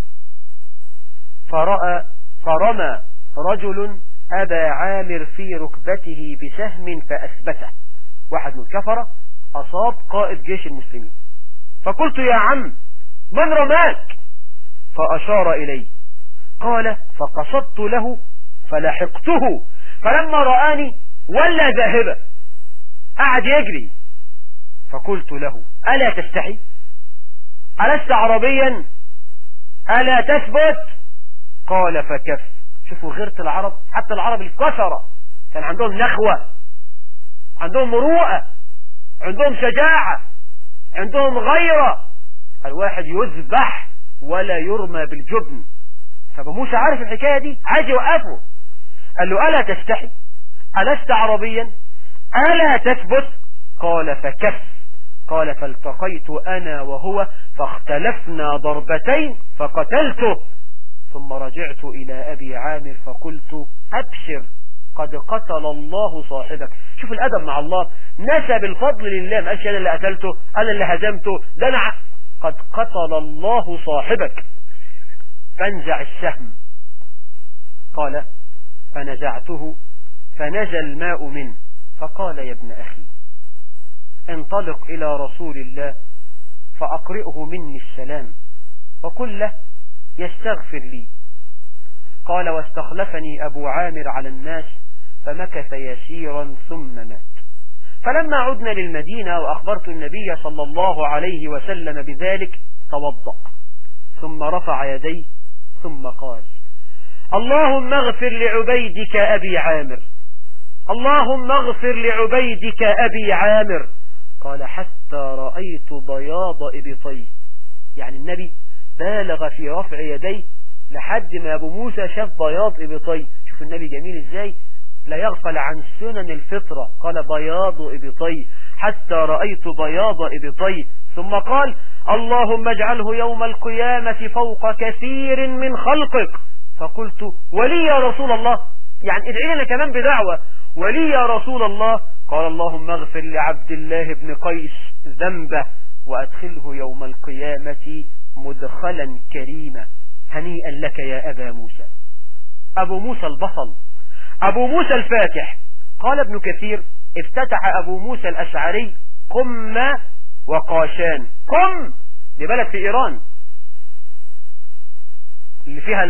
فرمى رجل أبا عامر في ركبته بسهم فأثبته. واحد من الكفرة أصاب قائد جيش المسلمين، فقلت: يا عم من رماك؟ فأشار إلي. قال: فقصدت له فلحقته، فلما رآني ولا ذاهبا، قعد يجري. فقلت له: ألا تستحي؟ ألست عربيا؟ ألا تثبت؟ قال: فكف. شوفوا غيرة العرب، حتى العرب الكثرة كان عندهم نخوة، عندهم مروءة، عندهم شجاعة، عندهم غيرة. الواحد يذبح ولا يرمى بالجبن. فبموسى عارف الحكاية دي، عايز يوقفه. قال له: ألا تستحي؟ ألست عربيا؟ ألا تثبت؟ قال: فكف. قال: فالتقيت أنا وهو فاختلفنا ضربتين فقتلته، ثم رجعت إلى أبي عامر فقلت: أبشر قد قتل الله صاحبك. شوف الأدب مع الله، نسب الفضل لله، ما قالش أنا اللي قتلته، أنا اللي هزمته، ده أنا قد قتل الله صاحبك، فانزع السهم. قال: فنزعته فنزل الماء منه، فقال: يا ابن أخي انطلق إلى رسول الله فأقرئه مني السلام وقل له يستغفر لي. قال: واستخلفني أبو عامر على الناس فمكث يسيرا ثم مات. فلما عدنا للمدينة وأخبرت النبي صلى الله عليه وسلم بذلك توضأ ثم رفع يديه ثم قال: اللهم اغفر لعبيدك أبي عامر، اللهم اغفر لعبيدك أبي عامر. قال حتى رأيت بياض إبطيه، يعني النبي بالغ في رفع يديه لحد ما أبو موسى شاف بياض إبطيه. شوف النبي جميل إزاي، لا يغفل عن سنن الفطرة. قال بياض إبطيه، حتى رأيت بياض إبطيه. ثم قال اللهم اجعله يوم القيامة فوق كثير من خلقك. فقلت ولي يا رسول الله، يعني ادعي لنا كمان بدعوة، ولي يا رسول الله. قال اللهم اغفر لعبد الله بن قيس ذنبه وأدخله يوم القيامة مدخلا كريما. هنيئا لك يا أبا موسى. أبو موسى البصل، أبو موسى الفاتح. قال ابن كثير افتتح أبو موسى الأشعري قم وقاشان. قم دي بلد في إيران اللي فيها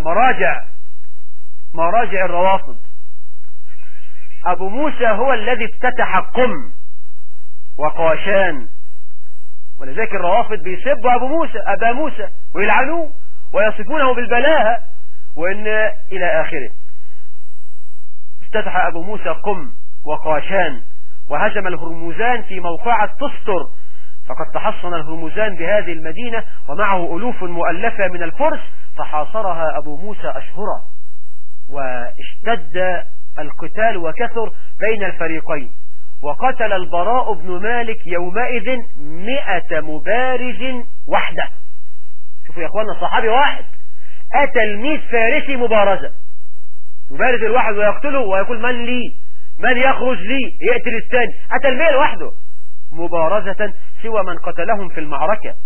مراجع الروافض. أبو موسى هو الذي افتتح قم وقاشان، ولذلك الروافض بيسبوا أبا موسى ويلعنوه ويصفونه بالبلاهة وإن إلى آخره. افتتح أبو موسى قم وقاشان وهزم الهرمزان في موقعة تستر، فقد تحصن الهرمزان بهذه المدينة ومعه ألوف مؤلفة من الفرس، فحاصرها أبو موسى أشهرا، واشتد القتال وكثر بين الفريقين. وقتل البراء بن مالك يومئذ 100 مبارز وحده. شوفوا يا اخوانا، صحابي واحد قتل 100 فارسي مبارزة، يبارز الواحد ويقتله ويقول من لي، من يخرج لي، يقتل الثاني. قتل 100 لوحده مبارزة سوى من قتلهم في المعركة.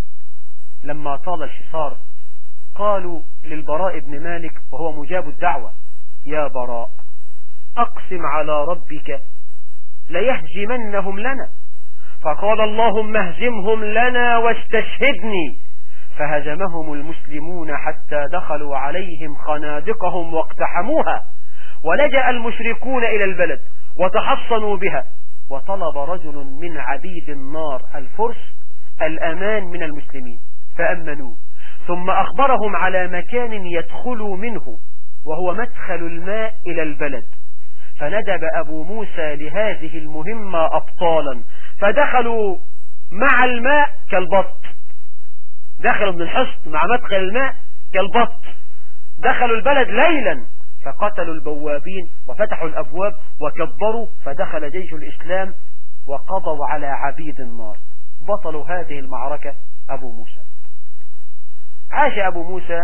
لما طال الحصار قالوا للبراء بن مالك وهو مجاب الدعوة يا براء أقسم على ربك ليهزمنهم لنا. فقال اللهم اهزمهم لنا واستشهدني. فهزمهم المسلمون حتى دخلوا عليهم خنادقهم واقتحموها، ولجأ المشركون إلى البلد وتحصنوا بها. وطلب رجل من عبيد النار الفرس الأمان من المسلمين فأمنوه، ثم أخبرهم على مكان يدخلوا منه وهو مدخل الماء إلى البلد. فندب أبو موسى لهذه المهمة أبطالا، فدخلوا مع الماء كالبط، دخلوا من الحصن مع مدخل الماء كالبط، دخلوا البلد ليلا فقتلوا البوابين وفتحوا الأبواب وكبروا، فدخل جيش الإسلام وقضوا على عبيد النار. بطلوا هذه المعركة أبو موسى. عاش أبو موسى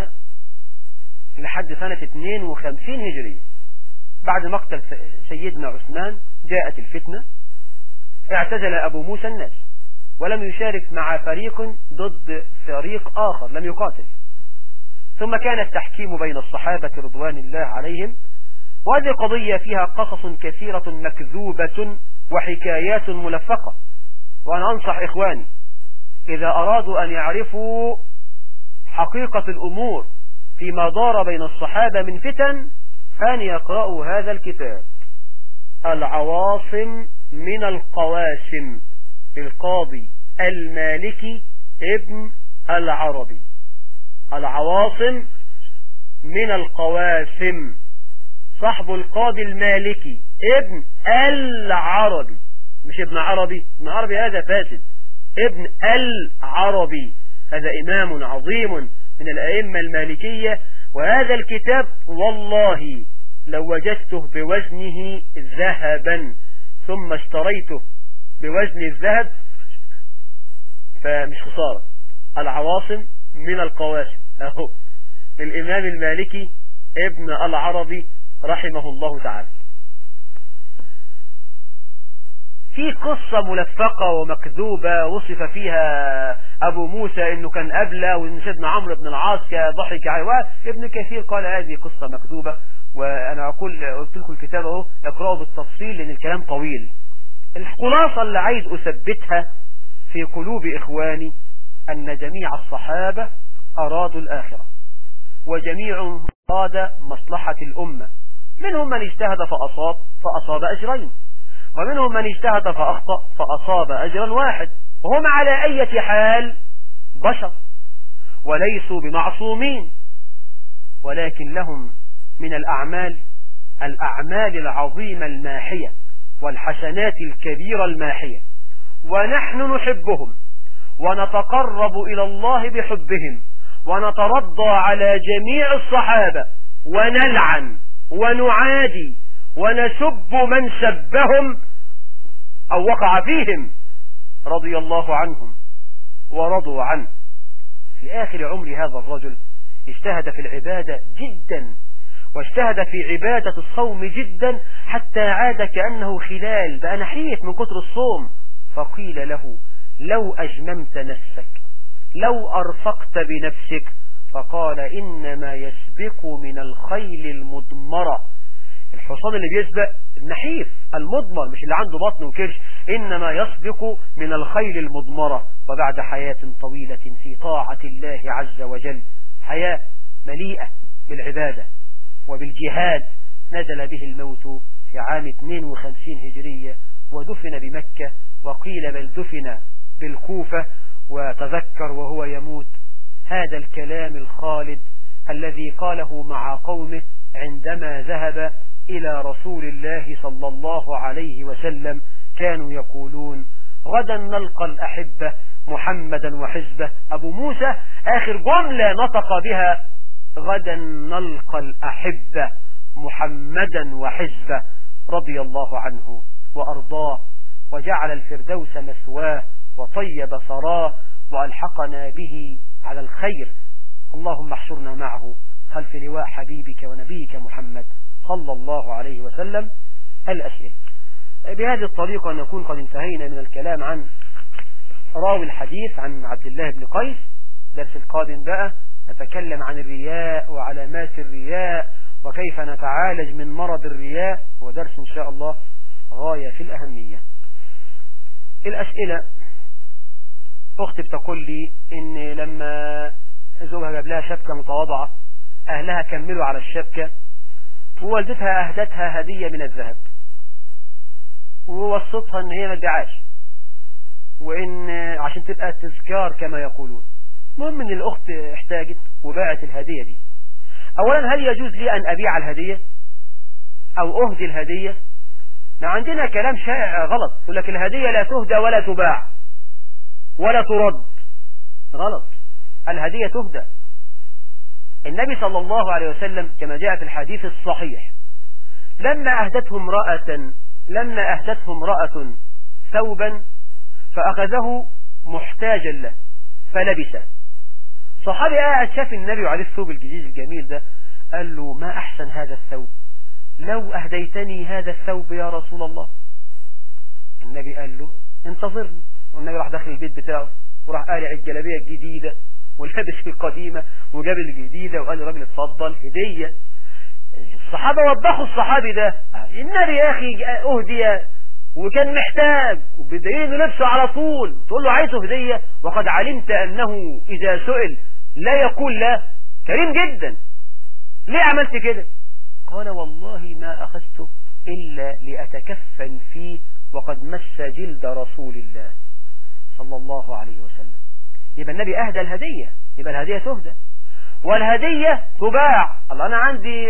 لحد سنة 52 هجرية. بعد مقتل سيدنا عثمان جاءت الفتنة، اعتزل أبو موسى الناس ولم يشارك مع فريق ضد فريق آخر، لم يقاتل. ثم كان التحكيم بين الصحابة رضوان الله عليهم، وهذه قضية فيها قصص كثيرة مكذوبة وحكايات ملفقة. وأنا أنصح إخواني إذا أرادوا أن يعرفوا حقيقة الأمور فيما دار بين الصحابة من فتن أن يقرأوا هذا الكتاب العواصم من القواسم للقاضي المالكي ابن العربي. العواصم من القواسم، صاحب القاضي المالكي ابن العربي، مش ابن عربي، ابن عربي هذا فاسد، ابن العربي هذا إمام عظيم من الأئمة المالكية. وهذا الكتاب والله لو وجدته بوزنه ذهبا ثم اشتريته بوزن الذهب فمش خسارة. العواصم من القواسم اهو الإمام المالكي ابن العربي رحمه الله تعالى. في قصة ملفقة ومكذوبة وصف فيها أبو موسى إنه كان أبلى وإن سيدنا عمرو بن العاص ضحك عليه. ابن كثير قال هذه قصة مكذوبة، وأنا قلت لكم الكتاب اهو اقرأوا بالتفصيل لأن الكلام طويل. الخلاصة اللي عايز أثبتها في قلوب إخواني أن جميع الصحابة أرادوا الآخرة، وجميع أراد مصلحة الأمة. منهم من اجتهد فأصاب أجرين، ومنهم من اجتهد فأخطأ فأصاب أجرا واحد، وهم على أي حال بشر وليسوا بمعصومين. ولكن لهم من الأعمال العظيمة الماحية والحسنات الكبيرة الماحية، ونحن نحبهم ونتقرب إلى الله بحبهم، ونترضى على جميع الصحابة، ونلعن ونعادي ونسب من سبهم أو وقع فيهم رضي الله عنهم ورضوا عنه. في آخر عمر هذا الرجل اجتهد في العبادة جدا، واجتهد في عبادة الصوم جدا، حتى عاد كأنه خلال بقى نحيف من كتر الصوم. فقيل له: لو أجممت نفسك، لو أرفقت بنفسك. فقال: إنما يسبق من الخيل المضمرة. الحصان اللي بيسبق النحيف المضمر، مش اللي عنده بطن وكرش، إنما يسبق من الخيل المضمرة. وبعد حياة طويلة في طاعة الله عز وجل، حياة مليئة بالعبادة وبالجهاد، نزل به الموت في عام 52 هجرية، ودفن بمكة، وقيل بل دفن بالكوفة. وتذكر وهو يموت هذا الكلام الخالد الذي قاله مع قومه عندما ذهب إلى رسول الله صلى الله عليه وسلم. كانوا يقولون: غدا نلقى الأحبة محمدا وحزبه. أبو موسى آخر جملة نطق بها: غدا نلقى الأحبة محمدا وحزبه، رضي الله عنه وأرضاه، وجعل الفردوس مثواه وطيب ثراه، وألحقنا به على الخير. اللهم احشرنا معه خلف لواء حبيبك ونبيك محمد صلى الله عليه وسلم. الأسئلة. بهذه الطريقة نكون قد انتهينا من الكلام عن راوي الحديث عن عبد الله بن قيس. درس القادم بقى نتكلم عن الرياء وعلامات الرياء وكيف نتعالج من مرض الرياء، هو درس إن شاء الله غاية في الأهمية. الأسئلة. أختي بتقول لي إن لما زوجها جاب لها شبكة متواضعة أهلها كملوا على الشبكة، ووالدتها أهدتها هدية من الذهب، ووصتها إن هي ما تبيعهاش، وإن عشان تبقى تذكار كما يقولون. المهم إن الأخت احتاجت وباعت الهدية دي. أولا، هل يجوز لي أن أبيع الهدية أو أهدي الهدية؟ عندنا كلام شائع غلط، يقول لك الهدية لا تهدى ولا تباع ولا ترد. غلط، الهدية تهدى. النبي صلى الله عليه وسلم كما جاء في الحديث الصحيح لما أهدته امرأة ثوبا فأخذه محتاجا له فلبسه. صحابي قاعد شاف النبي عليه الثوب الجديد الجميل ده، قال له: ما أحسن هذا الثوب، لو أهديتني هذا الثوب يا رسول الله. النبي قال له: انتظرني. والنبي راح داخل البيت بتاعه وراح قالع الجلابية الجديدة واللبس القديمة وجاب الجديدة وقال له: راجل اتفضل هدية. الصحابة وضحوا الصحابي ده: النبي يا أخي أهدي وكان محتاج وبدين لبسه على طول، تقول له عايزه هدية وقد علمت أنه إذا سئل لا يقول لا. كريم جدا، ليه عملت كده؟ قال: والله ما أخذته إلا لأتكفن فيه وقد مس جلد رسول الله صلى الله عليه وسلم. يبقى النبي أهدى الهدية، يبقى الهدية تهدى والهدية تباع. الله، أنا عندي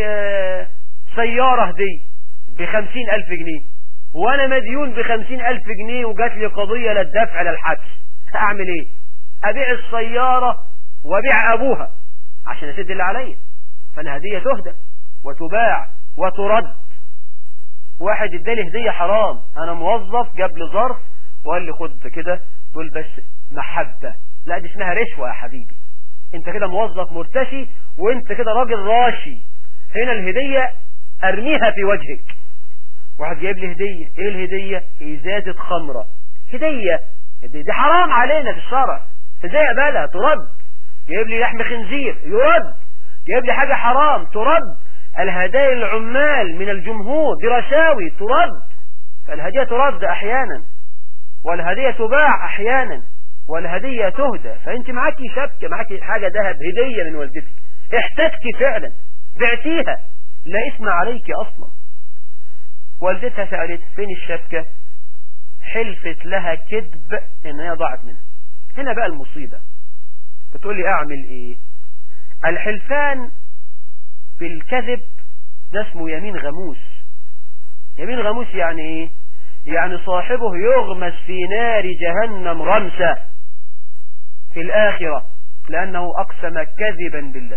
سيارة هدية ب50,000 جنيه وأنا مديون ب50,000 جنيه وجات لي قضية للدفع للحبس، أعمل إيه؟ أبيع السيارة وأبيع أبوها عشان أسد اللي عليا. فالهدية تهدى وتباع وترد. واحد ادالي هدية حرام، أنا موظف جاب لي ظرف وقال لي خد كده، تقول بس محبة، لا دي اسمها رشوة يا حبيبي، انت كده موظف مرتشي وانت كده راجل راشي. هنا الهدية ارميها في وجهك. واحد جايب لي هدية، ايه الهدية؟ ازازة خمرة. هدية دي حرام علينا في الشرع، ازاي اقبلها؟ ترد. جايب لي لحم خنزير، يرد. جايب لي حاجة حرام، ترد. الهدايا العمال من الجمهور دي رشاوي، ترد. فالهدية ترد احيانا والهدية تباع احيانا والهدية تهدى. فانت معاكي شبكة، معاكي حاجة ذهب هدية من والدتك، احتجتي فعلا بعتيها، لا اسم عليك اصلا. والدتها سألت فين الشبكة، حلفت لها كذب ان هي ضاعت منها. هنا بقى المصيبة. بتقول لي اعمل ايه؟ الحلفان بالكذب ده اسمه يمين غموس. يمين غموس يعني ايه؟ يعني صاحبه يغمس في نار جهنم رمسة في الآخرة لأنه أقسم كذبا بالله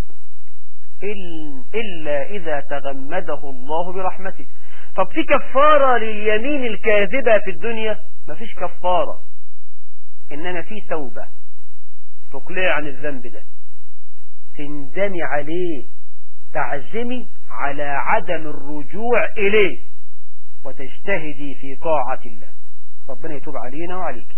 إلا إذا تغمده الله برحمته. طب في كفارة لليمين الكاذبة في الدنيا؟ مفيش كفارة، إنما في توبة تقلع عن الذنب ده، تندمي عليه، تعزمي على عدم الرجوع إليه وتجتهدي في طاعة الله. ربنا يتوب علينا وعليك.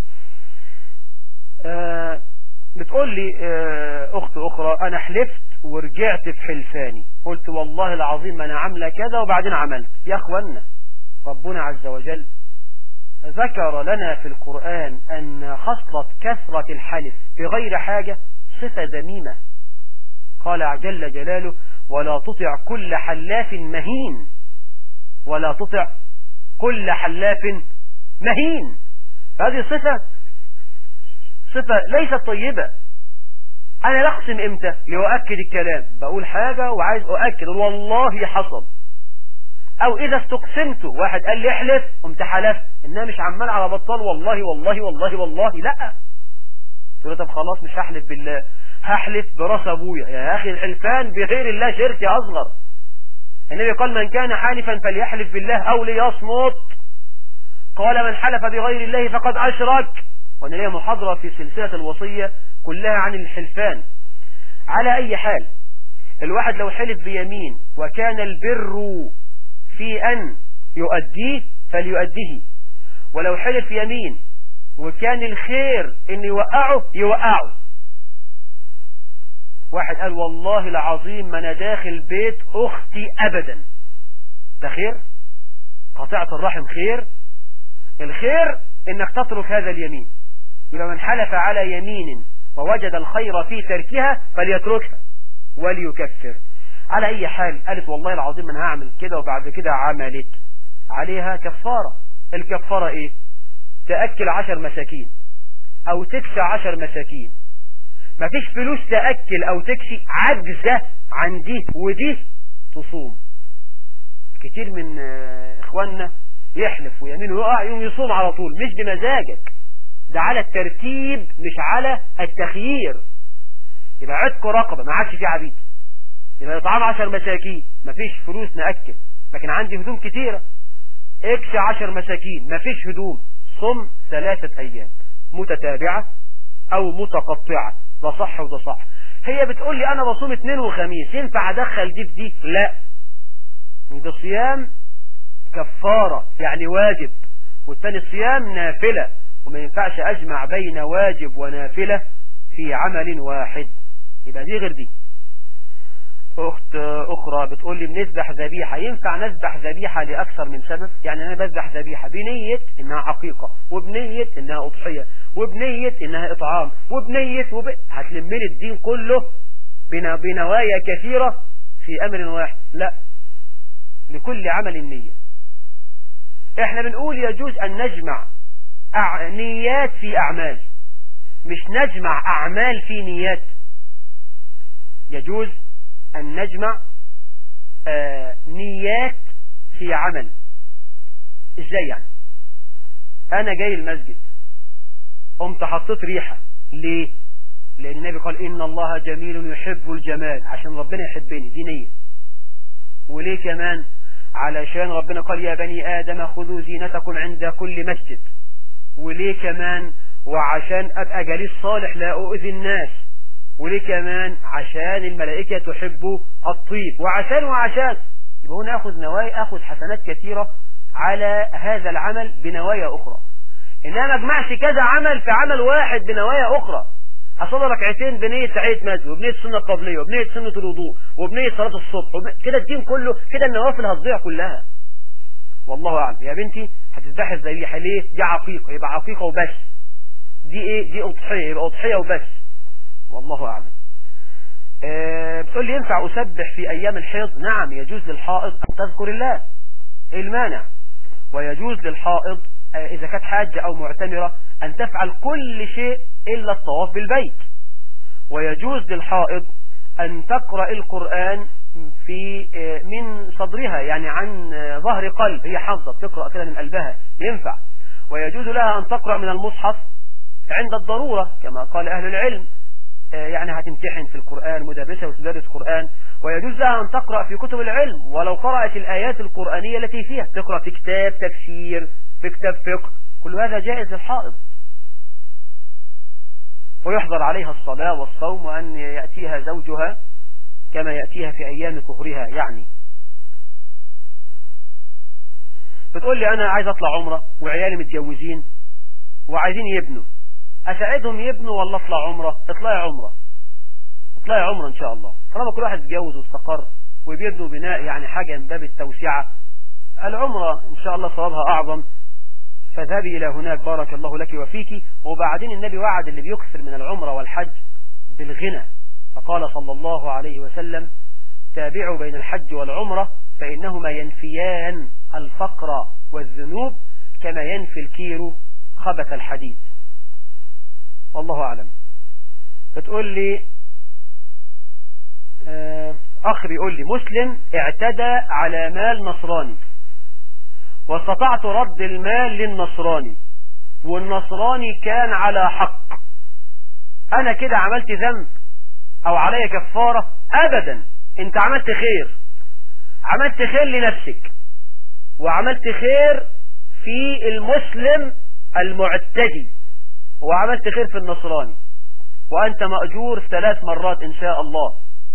بتقول لي أخت أخرى أنا حلفت ورجعت في حلفاني، قلت والله العظيم ما أنا عاملة كذا وبعدين عملت. يا أخوانا ربنا عز وجل ذكر لنا في القرآن أن خصلة كثرة الحلف بغير حاجة صفة ذميمة. قال جل جلاله ولا تطع كل حلاف مهين، ولا تطع كل حلاف مهين. هذه صفة ليست طيبة. أنا بقسم إمتى؟ لأؤكد الكلام، بقول حاجة وعايز أؤكد والله حصل. أو إذا استقسمت واحد قال لي احلف قمت حلفت، إنها مش عمال على بطال والله والله والله والله، لا. تقول طب خلاص مش هحلف بالله، هحلف براس أبويا. يا أخي الحلفان بغير الله شرك أصغر. النبي قال من كان حالفا فليحلف بالله أو ليصمت. قال من حلف بغير الله فقد أشرك. وأنا ليا محاضرة في سلسلة الوصية كلها عن الحلفان. على أي حال الواحد لو حلف بيمين وكان البر في أن يؤديه فليؤديه، ولو حلف يمين وكان الخير إن يوقعه يوقعه. واحد قال والله العظيم ما أنا داخل بيت أختي أبدا، ده خير؟ قطعت الرحم خير؟ الخير إنك تترك هذا اليمين. يبقى من حلف على يمين ووجد الخير في تركها فليتركها وليكفر. على أي حال قالت والله العظيم أنا هعمل كده وبعد كده عملت، عليها كفارة. الكفارة إيه؟ تأكل 10 مساكين أو تكسى 10 مساكين. مفيش فلوس تأكل أو تكسي، عجزة عن دي ودي تصوم. كتير من إخواننا يحلف ويمين ويقع يوم يصوم على طول، مش بمزاجك، ده على الترتيب مش على التخيير. يبقى عتق رقبة ما عادش في عبيد، يبقى إطعام 10 مساكين، مفيش فلوس نأكل لكن عندي هدوم كتيرة، اكسي 10 مساكين، مفيش هدوم، صم 3 أيام متتابعة أو متقطعة، ده صح وده صح. هي بتقول لي أنا بصوم 2 وخميس، ينفع أدخل دي في دي؟ لا، ده صيام كفارة يعني واجب، والتاني صيام نافلة، وما ينفعش أجمع بين واجب ونافلة في عمل واحد، يبقى دي غير دي. أخت أخرى بتقول لي بنذبح ذبيحة، ينفع نذبح ذبيحة لأكثر من سبب؟ يعني أنا بذبح ذبيحة بنية إنها عقيقة، وبنية إنها أضحية، وبنية إنها إطعام، وبنية هتلم لي الدين كله بنوايا كثيرة في أمر واحد؟ لا، لكل عمل نية. إحنا بنقول يجوز أن نجمع نيات في أعمال، مش نجمع أعمال في نيات. يجوز أن نجمع نيات في عمل. إزاي يعني؟ أنا جاي المسجد قمت حطيت ريحة، ليه؟ لأن النبي قال إن الله جميل يحب الجمال، عشان ربنا يحبني، دي نية. وليه كمان؟ علشان ربنا قال يا بني آدم خذوا زينتكم عند كل مسجد. وليه كمان؟ وعشان أبقى جليس صالح لا أؤذي الناس. وليه كمان؟ عشان الملائكة تحب الطيب، وعشان يبقى هنا أخذ نوايا، أخذ حسنات كثيرة على هذا العمل بنوايا أخرى. إنما ما اجمعش كذا عمل في عمل واحد بنوايا أخرى. أصلي ركعتين بنية تحية مسجد، وبنية سنة قبلية، وبنية سنة الوضوء، وبنية صلاة الصبح، كده الدين كله كده، النوافل هتضيع كلها. والله أعلم. يا بنتي هتذبحي الذبيحة ليه؟ دي عقيقة، يبقى عقيقة وبس. دي إيه؟ دي أضحية، يبقى أضحية وبس. والله أعلم. بتقول لي ينفع أسبح في أيام الحيض؟ نعم، يجوز للحائض أن تذكر الله، إيه المانع؟ ويجوز للحائض إذا كانت حاجة أو معتمرة أن تفعل كل شيء إلا الطواف بالبيت. ويجوز للحائض أن تقرأ القرآن في من صدرها، يعني عن ظهر قلب، هي حافظة بتقرأ كده من قلبها ينفع. ويجوز لها أن تقرأ من المصحف عند الضرورة كما قال أهل العلم، يعني هتمتحن في القرآن مدرسة وتدرس قرآن. ويجوز لها أن تقرأ في كتب العلم، ولو قرأت الآيات القرآنية التي فيها تقرأ في كتاب تفسير، في كتاب فقه، كل هذا جائز للحائض. ويحضر عليها الصلاة والصوم، وأن يأتيها زوجها كما يأتيها في أيام طهرها. يعني بتقول لي أنا عايز أطلع عمرة وعيالي متجوزين وعايزين يبنوا، أساعدهم يبنوا ولا أطلع عمرة؟ اطلعي عمرة، اطلعي عمرة إن شاء الله، طالما كل واحد اتجوز واستقر وبيبنوا بناء يعني حاجة من باب التوسعة، العمرة إن شاء الله صوابها أعظم. فذهبي إلى هناك بارك الله لك وفيك. وبعدين النبي وعد اللي بيكثر من العمرة والحج بالغنى، فقال صلى الله عليه وسلم: تابعوا بين الحج والعمرة فإنهما ينفيان الفقر والذنوب كما ينفي الكير خبث الحديد. والله أعلم. فتقول لي أخ بيقول لي: مسلم اعتدى على مال نصراني واستطعت رد المال للنصراني، والنصراني كان على حق، أنا كده عملت ذنب أو علي كفارة؟ أبدا، أنت عملت خير، عملت خير لنفسك، وعملت خير في المسلم المعتدي، وعملت خير في النصراني، وأنت مأجور 3 مرات إن شاء الله.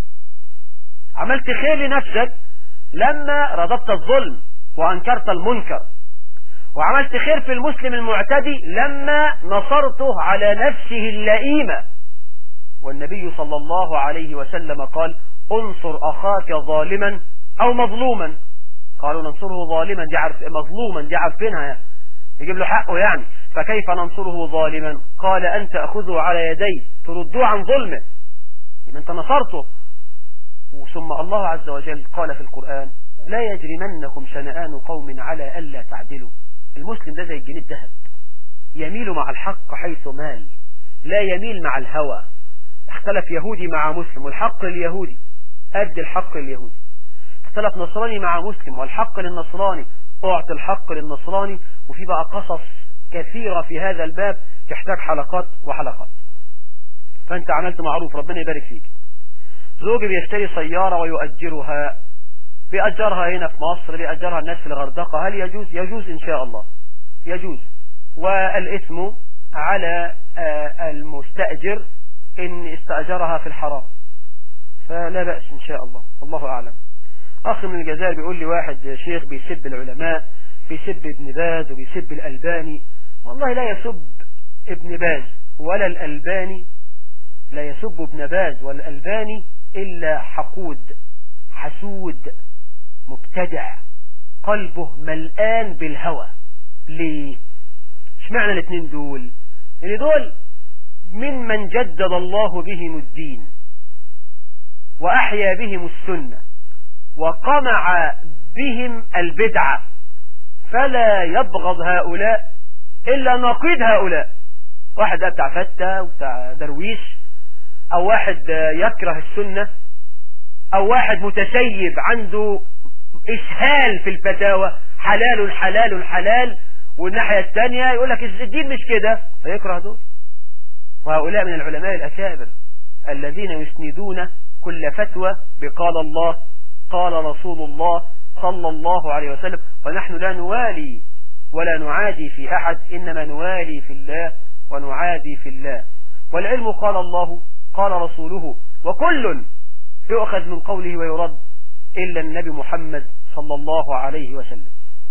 عملت خير لنفسك لما رضبت الظلم وأنكرت المنكر، وعملت خير في المسلم المعتدي لما نصرته على نفسه اللئيمة. والنبي صلى الله عليه وسلم قال: انصر أخاك ظالما أو مظلوما. قالوا: ننصره ظالما دي مظلوما دي عارفينها، يجيب له حقه يعني، فكيف ننصره ظالما؟ قال: أن تأخذه على يديه تردوه عن ظلمه، يبقى أنت نصرته. ثم الله عز وجل قال في القرآن: لا يجرمنكم شنآن قوم على ألا تعدلوا. المسلم ده زي الجنيه الذهب، يميل مع الحق حيث مال، لا يميل مع الهوى. اختلف يهودي مع مسلم والحق لليهودي، أدي الحق لليهودي. اختلف نصراني مع مسلم والحق للنصراني، أعطي الحق للنصراني. وفي بقى قصص كثيرة في هذا الباب تحتاج حلقات وحلقات. فأنت عملت معروف، ربنا يبارك فيك. زوجي بيشتري سيارة ويؤجرها، بيأجرها هنا في مصر، بيأجرها الناس في الغردقة، هل يجوز؟ يجوز إن شاء الله، يجوز. والإثم على المستأجر إن استأجرها في الحرام، فلا بأس إن شاء الله، الله أعلم. أخ من الجزائر بيقول لي: واحد شيخ بيسب العلماء، بيسب ابن باز وبيسب الألباني. والله لا يسب ابن باز ولا الألباني، لا يسب ابن باز والألباني إلا حقود حسود مبتدع قلبه ملآن بالهوى. ليه؟ اشمعنى الاثنين دول؟ يعني دول ممن جدد الله بهم الدين وأحيا بهم السنة وقمع بهم البدعة، فلا يبغض هؤلاء إلا نقيض هؤلاء. واحد بتاع فتة وبتاع درويش، أو واحد يكره السنة، أو واحد متشيب عنده إسهال في الفتاوى، حلال حلال حلال، والناحية الثانية يقول لك الدين مش كده، فيكره دول. وهؤلاء من العلماء الأكابر الذين يسندون كل فتوى بقال الله قال رسول الله صلى الله عليه وسلم. ونحن لا نوالي ولا نعادي في أحد، إنما نوالي في الله ونعادي في الله. والعلم قال الله قال رسوله، وكل يؤخذ من قوله ويرد إلا النبي محمد صلى الله عليه وسلم.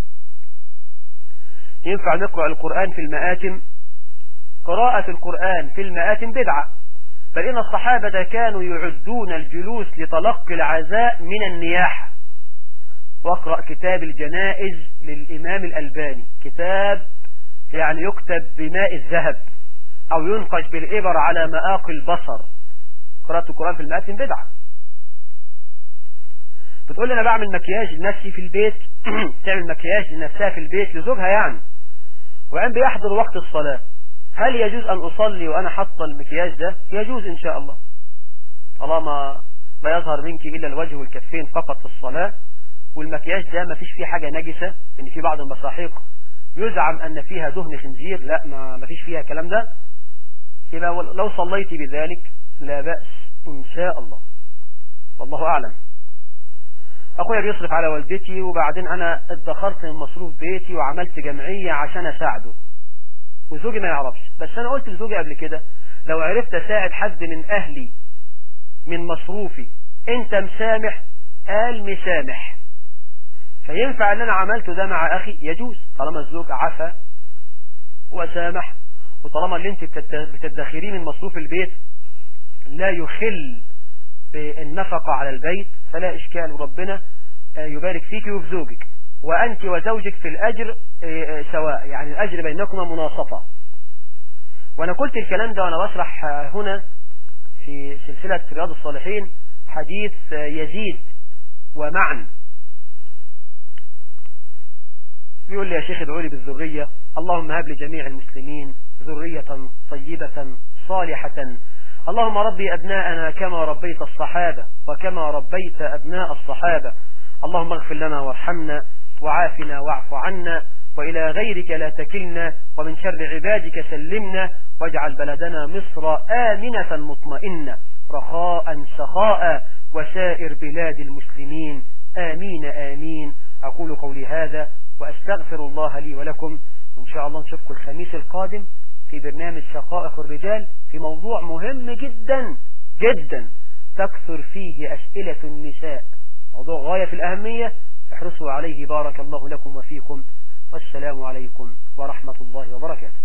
ينفع نقرأ القرآن في المآتم؟ قراءة القرآن في المآتم بدعة، بل إن الصحابة كانوا يعدون الجلوس لتلقي العزاء من النياحة. واقرأ كتاب الجنائز للإمام الألباني، كتاب يعني يكتب بماء الذهب أو ينقش بالإبر على مآقي البصر. قراءة القرآن في المآتم بدعة. بتقول لي أنا بعمل مكياج لنفسي في البيت تعمل مكياج لنفسها في البيت لزوجها يعني، وعند بيحضر وقت الصلاة، هل يجوز أن أصلي وأنا حاطة المكياج ده؟ يجوز إن شاء الله، طالما لا يظهر منك إلا الوجه والكفين فقط في الصلاة، والمكياج ده ما فيش فيه حاجة نجسة، إن في بعض المساحيق يزعم أن فيها دهن خنزير، لا ما فيش فيها كلام ده. يبقى لو صليت بذلك لا بأس إن شاء الله، والله أعلم. أخويا بيصرف على والدتي، وبعدين أنا ادخرت من مصروف بيتي وعملت جمعية عشان أساعده، وزوجي ما يعرفش. بس أنا قلت لزوجي قبل كده لو عرفت أساعد حد من أهلي من مصروفي أنت مسامح؟ قال مسامح. فينفع أن أنا عملته ده مع أخي؟ يجوز، طالما الزوج عفا وسامح، وطالما اللي أنت بتدخرين من مصروف البيت لا يخل بالنفقة على البيت فلا إشكال، وربنا يبارك فيك وفي زوجك، وأنت وزوجك في الأجر سواء، يعني الأجر بينكما مناصفة. وأنا قلت الكلام ده وأنا بشرح هنا في سلسلة رياض الصالحين حديث يزيد ومعن، بيقول لي يا شيخ ادعوا لي بالذرية، اللهم هب لجميع المسلمين ذرية طيبة صالحة، اللهم ربي أبناءنا كما ربيت الصحابة وكما ربيت أبناء الصحابة، اللهم اغفر لنا وارحمنا وعافنا واعف عنا، وإلى غيرك لا تكلنا، ومن شر عبادك سلمنا، واجعل بلدنا مصر آمنة مطمئنة رخاء سخاء، وسائر بلاد المسلمين آمين آمين. أقول قولي هذا وأستغفر الله لي ولكم، وإن شاء الله نشوفكم الخميس القادم في برنامج شقائق الرجال في موضوع مهم جدا جدا تكثر فيه أسئلة النساء، موضوع غاية في الأهمية، احرصوا عليه. بارك الله لكم وفيكم، والسلام عليكم ورحمة الله وبركاته.